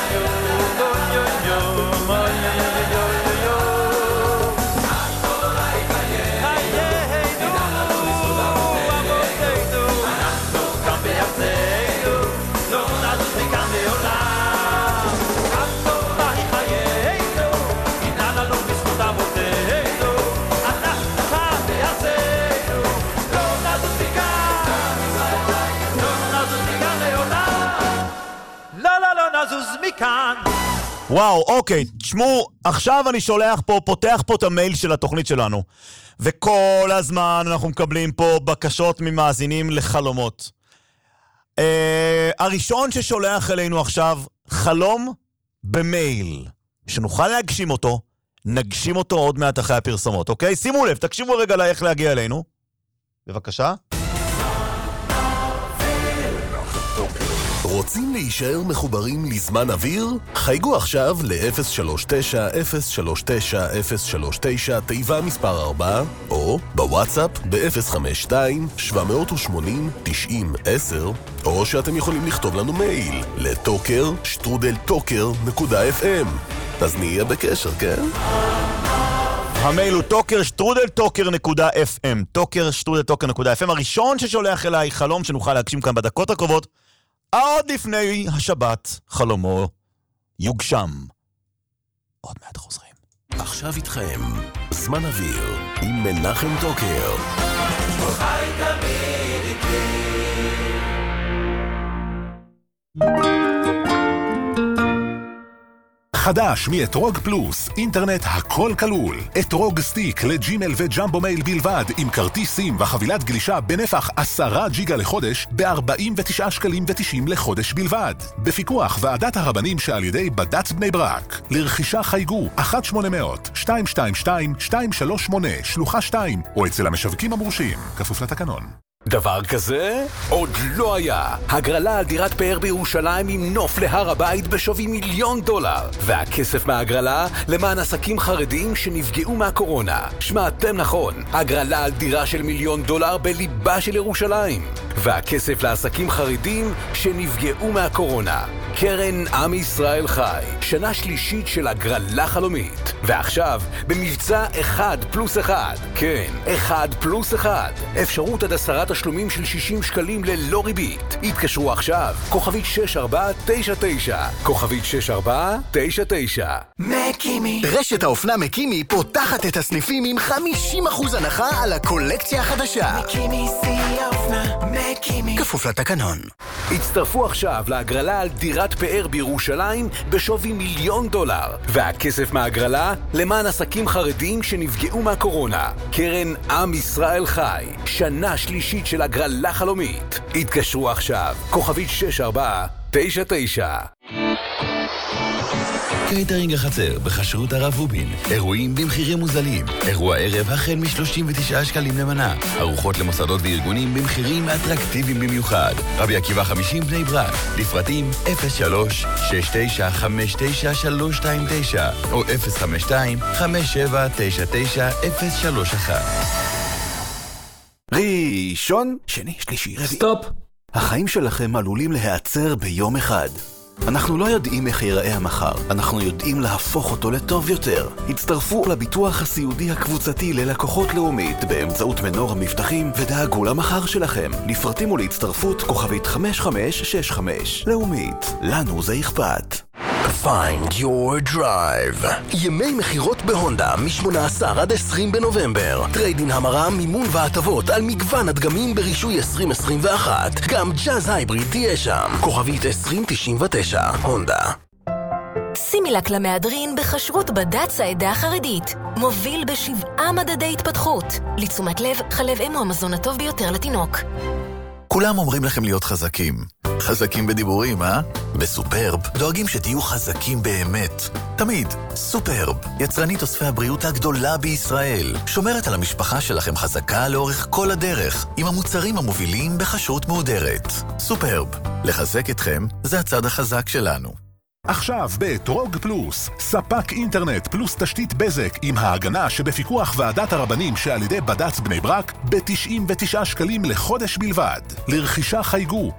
וואו, אוקיי, תשמעו, עכשיו אני שולח פה, פותח פה את המייל של התוכנית שלנו, וכל הזמן אנחנו מקבלים פה בקשות ממאזינים לחלומות. הראשון ששולח אלינו עכשיו חלום במייל, שנוכל להגשים אותו, נגשים אותו עוד מעט אחרי הפרסומות, אוקיי? שימו לב, תקשיבו רגע איך להגיע אלינו. בבקשה. רוצים להישאר מחוברים לזמן אוויר? חייגו עכשיו ל-039-039-039 תיבה מספר 4 או בוואטסאפ ב-052-780-90-10 או שאתם יכולים לכתוב לנו מייל לטוקר@טוקר.fm. אז נהיה בקשר, כן? המייל הוא טוקר@טוקר.fm טוקר@טוקר.fm. הראשון ששולח אליי חלום שנוכל להגשים כאן בדקות הקרובות עוד לפני השבת, חלומו יוגשם. עוד מעט חוזרים. עכשיו איתכם, זמן אוויר עם מנחם טוקר. חי תמיד איתי. חדש מאתרוג פלוס, אינטרנט הכל כלול. אתרוג סטיק לג'ימל וג'מבו מייל בלבד, עם כרטיס סים וחבילת גלישה בנפח 10 ג'יגה לחודש, ב-49 שקלים ו90 לחודש בלבד. בפיקוח ועדת הרבנים שעל ידי בד"ץ בני ברק. לרכישה חייגו 1-800-222-238 שלוחה 2, או אצל המשווקים המורשים, כפוף לתקנון. דבר כזה עוד לא היה. הגרלה על דירת פאר בירושלים עם נוף להר הבית בשווי $1,000,000, והכסף מהגרלה למען עסקים חרדים שנפגעו מהקורונה. שמעתם נכון, הגרלה על דירה של $1,000,000 בליבה של ירושלים, והכסף לעסקים חרדים שנפגעו מהקורונה. קרן עם ישראל חי, שנה שלישית של הגרלה חלומית, ועכשיו במבצע 1+1. כן, 1+1, אפשרות עד 10 תשלומים של 60 שקלים ללא ריבית. התקשרו עכשיו, כוכבית 6499, כוכבית 6499. מקימי. רשת האופנה מקימי פותחת את הסניפים עם 50% הנחה על הקולקציה החדשה. מקימי שיא האופנה, מקימי. כפוף לתקנון. הצטרפו עכשיו להגרלה על דירת פאר בירושלים בשווי $1,000,000, והכסף מהגרלה למען עסקים חרדים שנפגעו מהקורונה. קרן עם ישראל חי, שנה שלישית של הגרלה חלומית. התקשרו עכשיו, כוכבית 6499. קייטרינג החצר בחשרות הרב רובין. אירועים במחירים מוזלים. אירוע ערב החל מ-39 שקלים למנה. ארוחות למוסדות וארגונים במחירים אטרקטיביים במיוחד. רבי עקיבא 50 בני ברק. לפרטים 03-6959-329 או 052-5799-031. ראשון, שני, שלישי, רביעי. סטופ! החיים שלכם עלולים להיעצר ביום אחד. אנחנו לא יודעים איך ייראה המחר, אנחנו יודעים להפוך אותו לטוב יותר. הצטרפו לביטוח הסיעודי הקבוצתי ללקוחות לאומית באמצעות מנור המבטחים ודאגו למחר שלכם. לפרטים ולהצטרפות כוכבית 5565. לאומית, לנו זה אכפת. Find your drive. ימי מחירות בהונדה מ-18 עד 20 בנובמבר. טריידין המרה, מימון והטבות על מגוון הדגמים ברישוי 2021. גם ג'אז הייבריד תהיה שם. כוכבית 2099. הונדה. שימי לק למהדרין בחשרות בד"ץ העדה החרדית. מוביל ב7 מדדי התפתחות. לתשומת לב, חלב אם הוא המזון הטוב ביותר לתינוק. כולם אומרים לכם להיות חזקים. חזקים בדיבורים, אה? בסופרב דואגים שתהיו חזקים באמת. תמיד. סופרב, יצרנית אוספי הבריאות הגדולה בישראל. שומרת על המשפחה שלכם חזקה לאורך כל הדרך, עם המוצרים המובילים בכשרות מהודרת. סופרב, לחזק אתכם זה הצד החזק שלנו. עכשיו באתרוג פלוס, ספק אינטרנט פלוס תשתית בזק עם ההגנה שבפיקוח ועדת הרבנים שעל ידי בד"ץ בני ברק ב-99 שקלים לחודש בלבד. לרכישה חייגו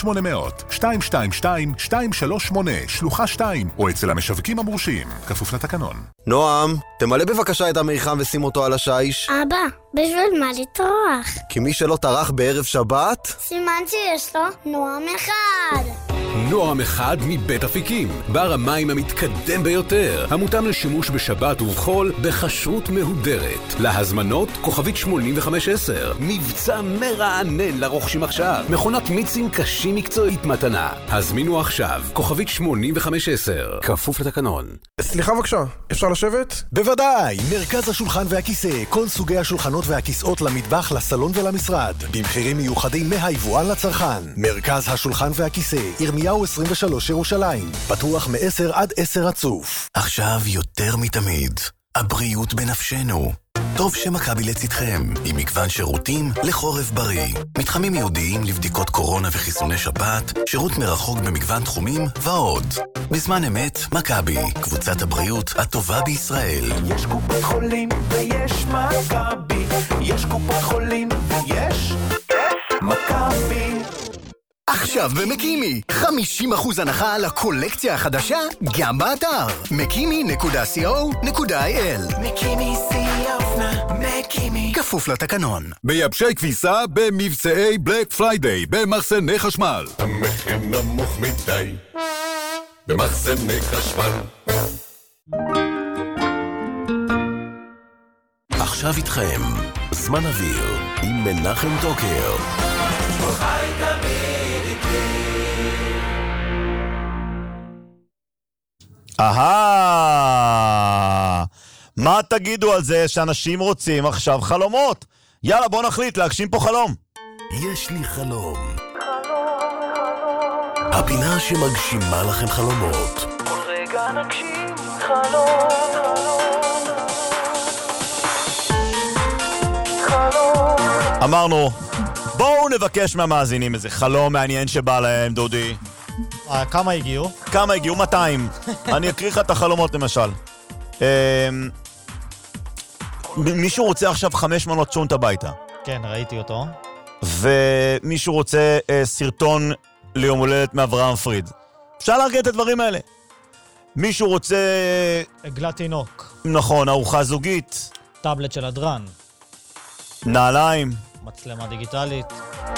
1-800-222-238 שלוחה 2 או אצל המשווקים המורשים, כפוף לתקנון. נועם, תמלא בבקשה את המרחם ושים אותו על השיש. אבא, בשביל מה לטרוח? כי מי שלא טרח בערב שבת... סימן שיש לו נועם אחד. נועם אחד מבית אפיקים, בר המים המתקדם ביותר, המותאם לשימוש בשבת ובחול בכשרות מהודרת. להזמנות כוכבית 8510, מבצע מרענן לרוכשים עכשיו, מכונת מיצים קשים מקצועית מתנה. הזמינו עכשיו, כוכבית 8510, כפוף לתקנון. סליחה בבקשה, אפשר לשבת? בוודאי, מרכז השולחן והכיסא, כל סוגי השולחנות והכיסאות למטבח, לסלון ולמשרד, במחירים מיוחדים מהיבואן לצרכן. מרכז השולחן והכיסא, ירמיהו 23 ירושלים, פתוח מ-10 עד 10 רצוף. עכשיו יותר מתמיד, הבריאות בנפשנו. טוב שמכבי לצדכם, עם מגוון שירותים לחורף בריא. מתחמים ייעודיים לבדיקות קורונה וחיסוני שפעת, שירות מרחוק במגוון תחומים ועוד. בזמן אמת, מכבי, קבוצת הבריאות הטובה בישראל. יש קופת חולים ויש מכבי, יש קופת חולים ויש מכבי. עכשיו במקימי, 50% הנחה על הקולקציה החדשה, גם באתר. mekimi.co.il. מקימי שיא האופנה, מקימי. כפוף לתקנון. מייבשי כביסה במבצעי בלק פריידיי במחסני חשמל. המחיר נמוך מדי במחסני חשמל. עכשיו איתכם, זמן אוויר עם מנחם טוקר. חי תמיד איתי. אהה, תגידו על זה שאנשים רוצים עכשיו חלומות? יאללה, בוא נחליט להגשים פה חלום. יש לי חלום. הפינה שמגשימה לכם חלומות. כל רגע נגשים חלום. אמרנו, בואו נבקש מהמאזינים איזה חלום מעניין שבא להם, דודי. כמה הגיעו? כמה הגיעו? 200. אני אקריא לך את החלומות למשל. מישהו רוצה עכשיו 5 מנות שונט הביתה. כן, ראיתי אותו. ומישהו רוצה סרטון ליום הולדת מאברהם פריד. אפשר להרגיע את הדברים האלה. מישהו רוצה... עגלת תינוק. נכון, ארוחה זוגית. טאבלט של הדרן. נעליים. מצלמה דיגיטלית.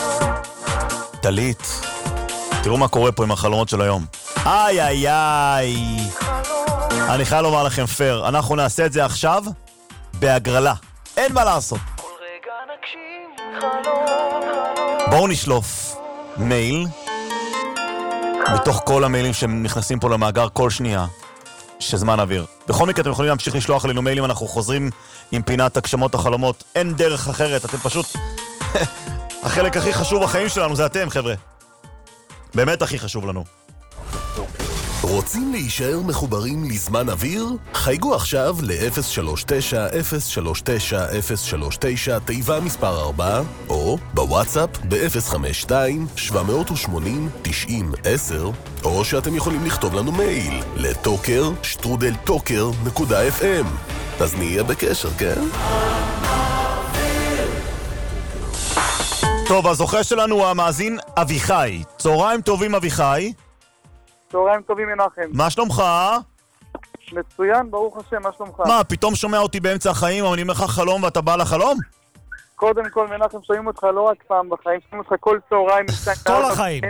טלית. תראו מה קורה פה עם החלומות של היום. איי איי איי. אני חייב לומר לכם פייר, אנחנו נעשה את זה עכשיו בהגרלה. אין מה לעשות. בואו נשלוף מייל מתוך כל המיילים שנכנסים פה למאגר כל שנייה שזמן אוויר. בכל מקרה אתם יכולים להמשיך לשלוח לנו מיילים, אנחנו חוזרים עם פינת הגשמות החלומות. אין דרך אחרת, אתם פשוט... החלק הכי חשוב בחיים שלנו זה אתם, חבר'ה. באמת הכי חשוב לנו. רוצים להישאר מחוברים לזמן אוויר? חייגו עכשיו ל-039-039-039 תיבה מספר 4 או בוואטסאפ ב-052-780-90-10 או שאתם יכולים לכתוב לנו מייל לטוקר@talker.fm. אז נהיה בקשר, כן? טוב, הזוכה שלנו הוא המאזין אביחי. צהריים טובים אביחי. צהריים טובים מנחם. מה שלומך? מצוין, ברוך השם, מה שלומך? מה, פתאום שומע אותי באמצע החיים, אבל אני אומר לך חלום ואתה בא לחלום? קודם כל, מנחם, שומעים אותך לא רק פעם בחיים, שומעים אותך כל צהריים. כל החיים.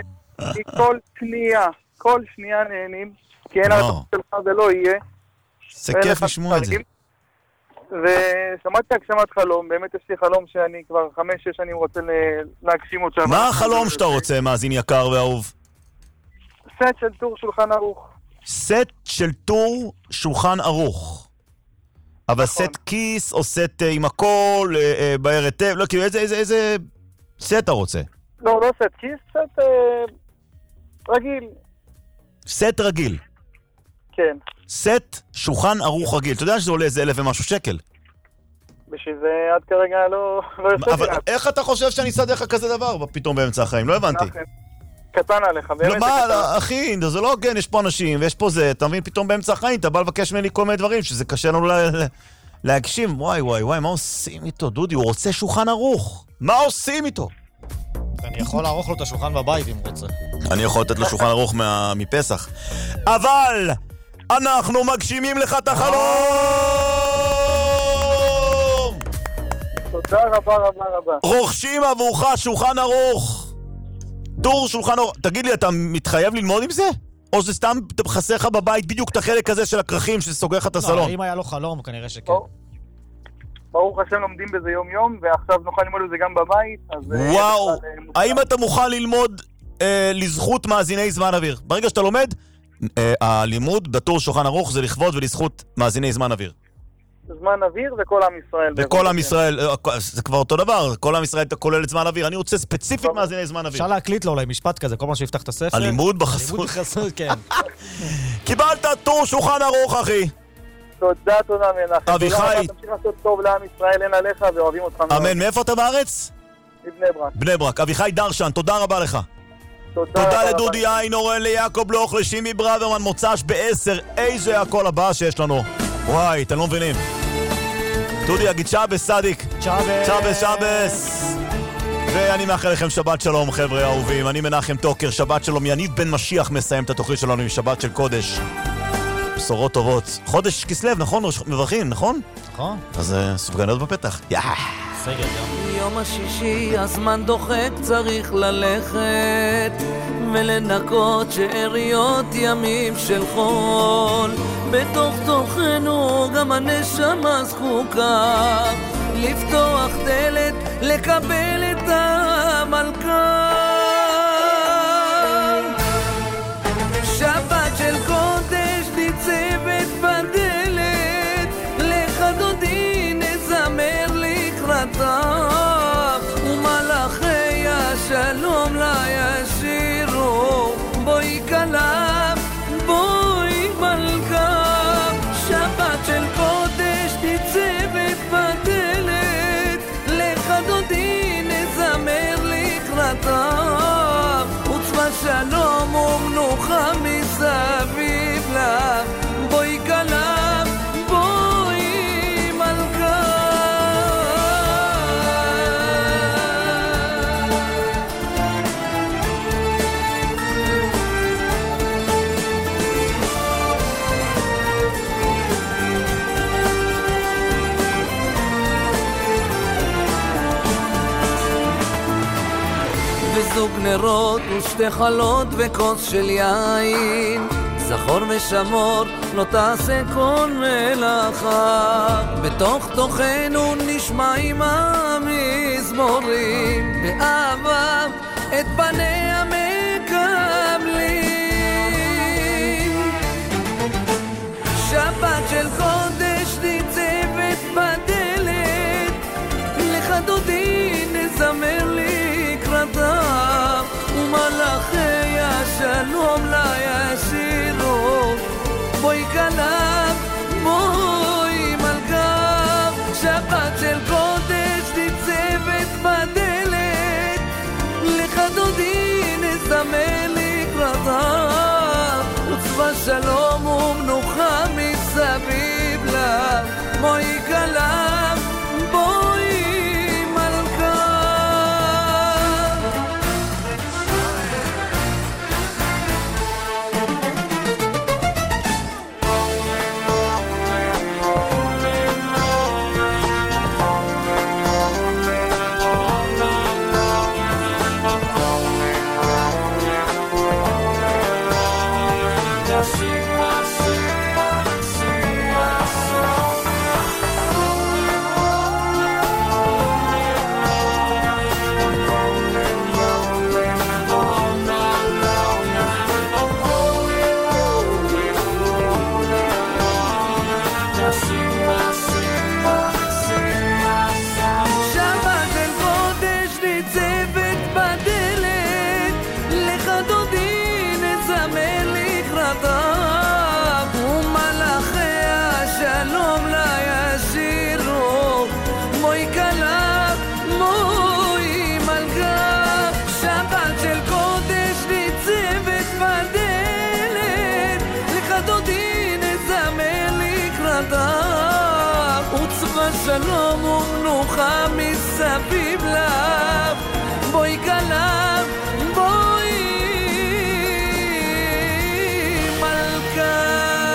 כל שנייה נהנים, כי אין על התוכנית שלך זה לא יהיה. זה כיף לשמוע את זה. ושמעתי הגשמת חלום, באמת יש לי חלום שאני כבר 5-6 שנים רוצה להגשים אותו. מה החלום שאתה רוצה, מאזין יקר ואהוב? סט של טור שולחן ערוך. סט של טור שולחן ערוך. אבל סט כיס או סט עם הכל, בער היטב, לא, כאילו איזה סט אתה רוצה? לא סט כיס, סט רגיל. סט רגיל? כן. סט שולחן ערוך רגיל. אתה יודע שזה עולה איזה 1,000 ומשהו שקל? בשביל זה עד כרגע לא יוצא. אבל איך אתה חושב שאני אסדר לך כזה דבר פתאום באמצע החיים? לא הבנתי. קטן עליך, באמת. לא, מה, אחי, זה לא כן, יש פה אנשים ויש פה זה, אתה מבין, פתאום באמצע החיים אתה בא לבקש ממני כל מיני דברים שזה קשה לנו להגשים. וואי, מה עושים איתו, דודי? הוא רוצה שולחן ערוך. מה עושים איתו? אני יכול לערוך לו את השולחן בבית אם רוצה. אני יכול לתת לו שולחן ערוך מפסח. אבל אנחנו מגשימים לך את החלום! תודה רבה. רוכשים עבורך שולחן ערוך. טור שולחן ערוך. תגיד לי, אתה מתחייב ללמוד עם זה? או זה סתם חסר לך בבית בדיוק את החלק הזה של הכרכים שסוגר לך את הסלון? לא, אם היה לו חלום, כנראה שכן. ברוך השם לומדים בזה יום יום, ועכשיו נוכל ללמוד בזה גם בבית. וואו, האם אתה מוכן ללמוד לזכות מאזיני זמן אוויר? ברגע שאתה לומד, הלימוד בטור שולחן ערוך זה לכבוד ולזכות מאזיני זמן אוויר. זמן אוויר וכל עם ישראל. וכל עם ישראל, זה כבר אותו דבר, כל עם ישראל כולל את זמן אוויר. אני רוצה ספציפית מאזיני זמן אוויר. אפשר להקליט לו אולי משפט כזה, כל מה שיפתח את הספר. הלימוד בחסות. הלימוד בחסות, כן. קיבלת טור שולחן ערוך, אחי. תודה מנחם. אביחי. תמשיך לעשות טוב לעם ישראל, אין עליך ואוהבים אותך מאוד. אמן, מאיפה אתה בארץ? מבני ברק. בני ברק. אביחי דרשן, תודה רבה לך. תודה לדודי איינור, ליעקב בלוך, לשימי ברוורמן, מוצ"ש ב-10. איזה הקול הבא שיש לנו. וואי, אתם לא מבינים. דודי, אגיד שבס, סדיק. שבס. ואני מאחל לכם שבת שלום, חבר'ה אהובים. אני מנחם טוקר, שבת שלום. יניב בן משיח מסיים את התוכנית שלנו עם שבת של קודש. בשורות טובות. חודש כסלו, נכון? מברכים, נכון? נכון. אז סופגניות בפתח. סגר גם. יום השישי הזמן דוחק, צריך ללכת ולנקות שאריות ימים של חול. בתוך תוכנו גם הנשמה זקוקה לפתוח דלת, לקבל את המלכה. שבת של קודש ניצבת בדלת, לחדות השלום לה ישירו, בואי כלה, בואי מלכה, שבת של קודש ניצבת בדלת, לך דודי נזמר לקראתה, וצבא שלום ומנוחה מסביב לה, בואי כלה, בואי מלכה. וזוג נרות ושתי חלות וכוס של יין, זכור ושמור לא תעשה כל מלאכה, בתוך תוכנו נשמעים המזמורים, באהבה את פניה מקבלים. שבת של קודש ניצבת בדלת, לך דודי נזמר לקראתה, ומלאכי השלום לה ישירו, בואי כלה, בואי מלכה, שבת של קודש ניצבת בדלת, לך דודי נזמר לקראתה, וצבא שלום ומנוחה מסביב לה, בואי כלה, בואי מלכה. שלום ומנוחה מסביב לה, בואי כלה, בואי מלכה.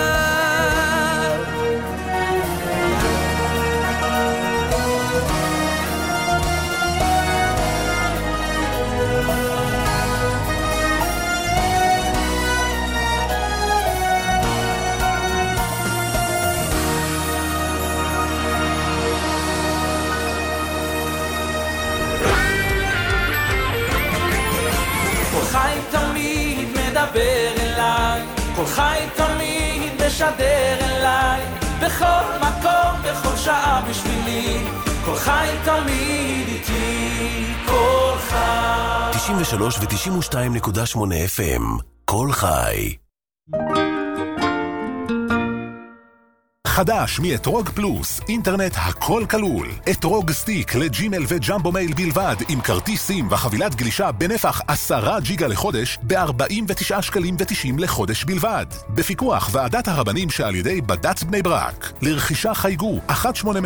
חי תמיד מדבר אליי, כל חי תמיד משדר אליי, בכל מקום, בכל שעה בשבילי, כל חי תמיד איתי, כל חי. 93 ו-92.8 FM, כל חי. חדש מאתרוג פלוס, אינטרנט הכל כלול. אתרוג סטיק לג'ימל וג'מבו מייל בלבד, עם כרטיס סים וחבילת גלישה בנפח 10 ג'יגה לחודש, ב-49 שקלים ו90 לחודש בלבד. בפיקוח ועדת הרבנים שעל ידי בד"ץ בני ברק. לרכישה חייגו 1-800-222-238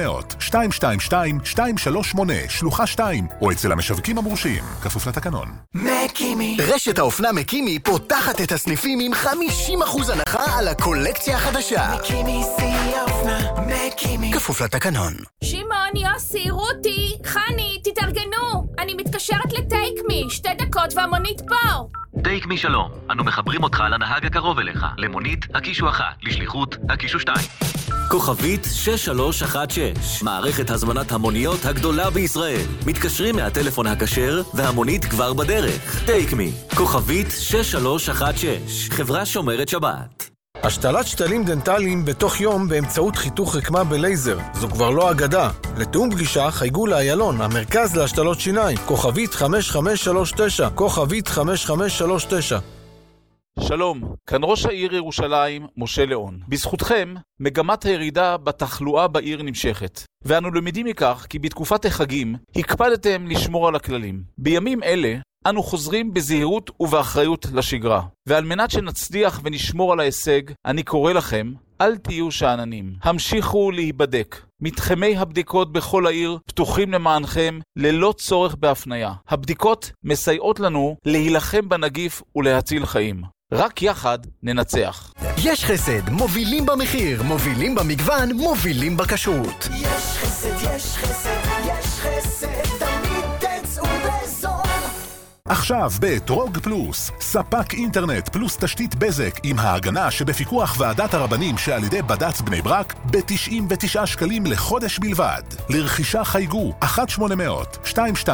שלוחה 2, או אצל המשווקים המורשים, כפוף לתקנון. מקימי. רשת האופנה מקימי פותחת את הסניפים עם 50% הנחה על הקולקציה החדשה. מקימי סי האופנה, מקימי. כפוף לתקנון. שמעון, יוסי, רותי, חני, תתארגנו. אני מתקשרת לטייקמי, 2 דקות והמונית פה. טייקמי שלום, אנו מחברים אותך לנהג הקרוב אליך. למונית, הקישו 1, לשליחות, הקישו 2. כוכבית 6316, מערכת הזמנת המוניות הגדולה בישראל. מתקשרים מהטלפון הכשר והמונית כבר בדרך. טייקמי, כוכבית 6316, חברה שומרת שבת. השתלת שתלים דנטליים בתוך יום באמצעות חיתוך רקמה בלייזר. זו כבר לא אגדה. לתאום פגישה חייגו לאיילון, המרכז להשתלות שיניים, כוכבית 5539, כוכבית 5539. שלום, כאן ראש העיר ירושלים, משה ליאון. בזכותכם, מגמת הירידה בתחלואה בעיר נמשכת. ואנו למדים מכך כי בתקופת החגים הקפדתם לשמור על הכללים. בימים אלה, אנו חוזרים בזהירות ובאחריות לשגרה. ועל מנת שנצליח ונשמור על ההישג, אני קורא לכם, אל תהיו שעננים. המשיכו להיבדק. מתחמי הבדיקות בכל העיר פתוחים למענכם ללא צורך בהפניה. הבדיקות מסייעות לנו להילחם בנגיף ולהציל חיים. רק יחד ננצח. יש חסד, מובילים במחיר, מובילים במגוון, מובילים בכשרות. יש חסד, יש חסד, יש חסד, תמיד תצאו בזול. עכשיו בטרוג פלוס, ספק אינטרנט פלוס תשתית בזק עם ההגנה שבפיקוח ועדת הרבנים שעל ידי בד"ץ בני ברק ב-99 שקלים לחודש בלבד. לרכישה חייגו 1-800-222-238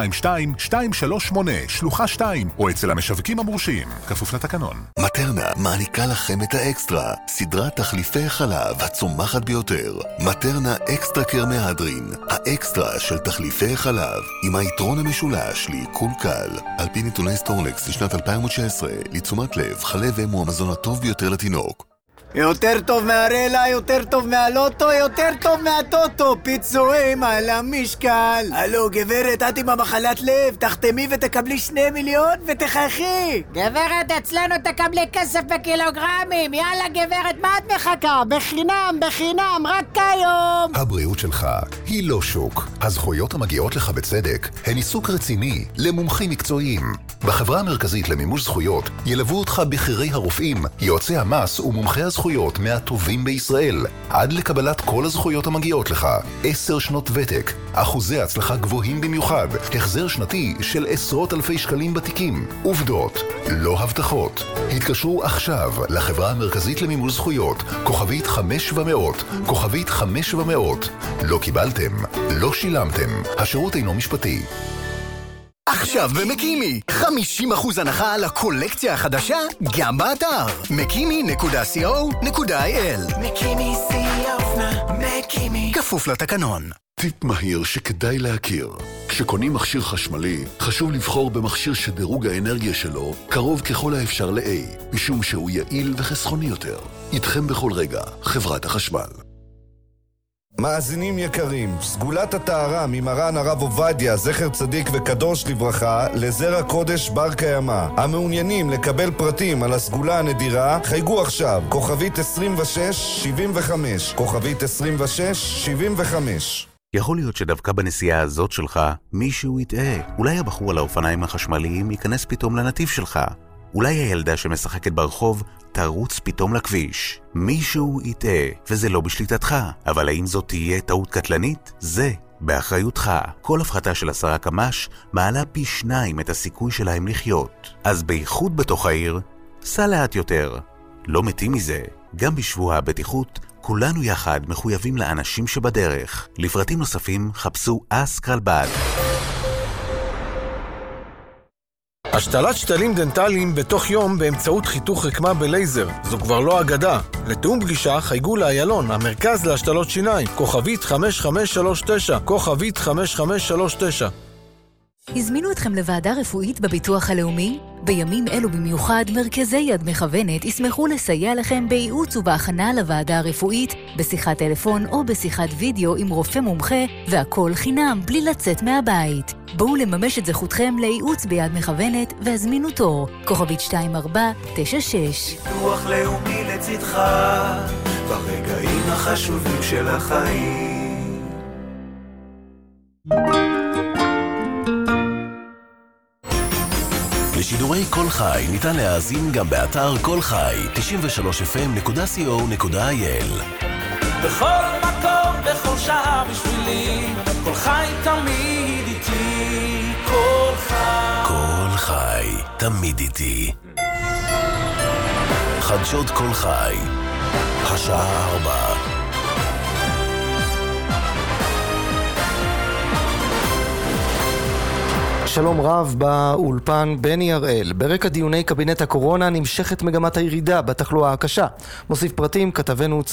שלוחה 2 או אצל המשווקים המורשים, כפוף לתקנון. מטרנה מעניקה לכם את האקסטרה, סדרת תחליפי חלב הצומחת ביותר. מטרנה אקסטרה קר מהדרין, האקסטרה של תחליפי חלב עם היתרון המשולש לעיכול קל. על פי נתוני סטורנקס לשנת 2019, לתשומת לב, חלב אם הוא המזון הטוב ביותר לתינוק. יותר טוב מהרלה, יותר טוב מהלוטו, יותר טוב מהטוטו, פיצויים על המשקל. הלו גברת, את עם המחלת לב, תחתמי ותקבלי 2 מיליון ותחייכי. גברת, אצלנו תקבלי כסף בקילוגרמים. יאללה גברת, מה את מחכה? בחינם, בחינם, רק היום. הבריאות שלך היא לא שוק. הזכויות המגיעות לך בצדק הן עיסוק רציני למומחים מקצועיים. בחברה המרכזית למימוש זכויות ילוו אותך בכירי הרופאים, יועצי המס ומומחי הזכויות מהטובים בישראל, עד לקבלת כל הזכויות המגיעות לך. 10 שנות ותק, אחוזי הצלחה גבוהים במיוחד, החזר שנתי של עשרות אלפי שקלים בתיקים. עובדות, לא הבטחות. התקשרו עכשיו לחברה המרכזית למימוש זכויות, כוכבית 5700, כוכבית 5700. לא קיבלתם, לא שילמתם, השירות אינו משפטי. עכשיו במקימי, 50% הנחה על הקולקציה החדשה, גם באתר mekimi.co.il. מקימי שיא האופנה, מקימי. כפוף לתקנון. טיפ מהיר שכדאי להכיר. כשקונים מכשיר חשמלי, חשוב לבחור במכשיר שדירוג האנרגיה שלו קרוב ככל האפשר ל-A, משום שהוא יעיל וחסכוני יותר. איתכם בכל רגע, חברת החשמל. מאזינים יקרים, סגולת הטהרה ממרן הרב עובדיה, זכר צדיק וקדוש לברכה, לזרע קודש בר קיימא. המעוניינים לקבל פרטים על הסגולה הנדירה, חייגו עכשיו, כוכבית 2675, כוכבית 2675. יכול להיות שדווקא בנסיעה הזאת שלך מישהו יטעה. אולי הבחור על האופניים החשמליים ייכנס פתאום לנתיב שלך. אולי הילדה שמשחקת ברחוב תרוץ פתאום לכביש. מישהו יטעה, וזה לא בשליטתך. אבל האם זאת תהיה טעות קטלנית? זה באחריותך. כל הפחתה של 10 קמ"ש מעלה פי 2 את הסיכוי שלהם לחיות. אז בייחוד בתוך העיר, סע לאט יותר. לא מתים מזה. גם בשבוע הבטיחות, כולנו יחד מחויבים לאנשים שבדרך. לפרטים נוספים חפשו אסקרלבד. השתלת שתלים דנטליים בתוך יום באמצעות חיתוך רקמה בלייזר. זו כבר לא אגדה. לתאום פגישה חייגו לאיילון, המרכז להשתלות שיניים, כוכבית 5539, כוכבית 5539. הזמינו אתכם לוועדה רפואית בביטוח הלאומי? בימים אלו במיוחד, מרכזי יד מכוונת ישמחו לסייע לכם בייעוץ ובהכנה לוועדה הרפואית, בשיחת טלפון או בשיחת וידאו עם רופא מומחה, והכל חינם בלי לצאת מהבית. בואו לממש את זכותכם לייעוץ ביד מכוונת והזמינו תור, כוכבית 2496. ביטוח לאומי לצדך, ברגעים החשובים של החיים. לשידורי כל חי ניתן להאזין גם באתר כל חי 93fm.co.il. בכל מקום, בכל שעה בשבילי, כל חי תמיד איתי, כל חי. כל חי תמיד איתי. חדשות כל חי, השעה 4. שלום רב באולפן בני הראל. ברקע דיוני קבינט הקורונה נמשכת מגמת הירידה בתחלואה הקשה. מוסיף פרטים כתבנו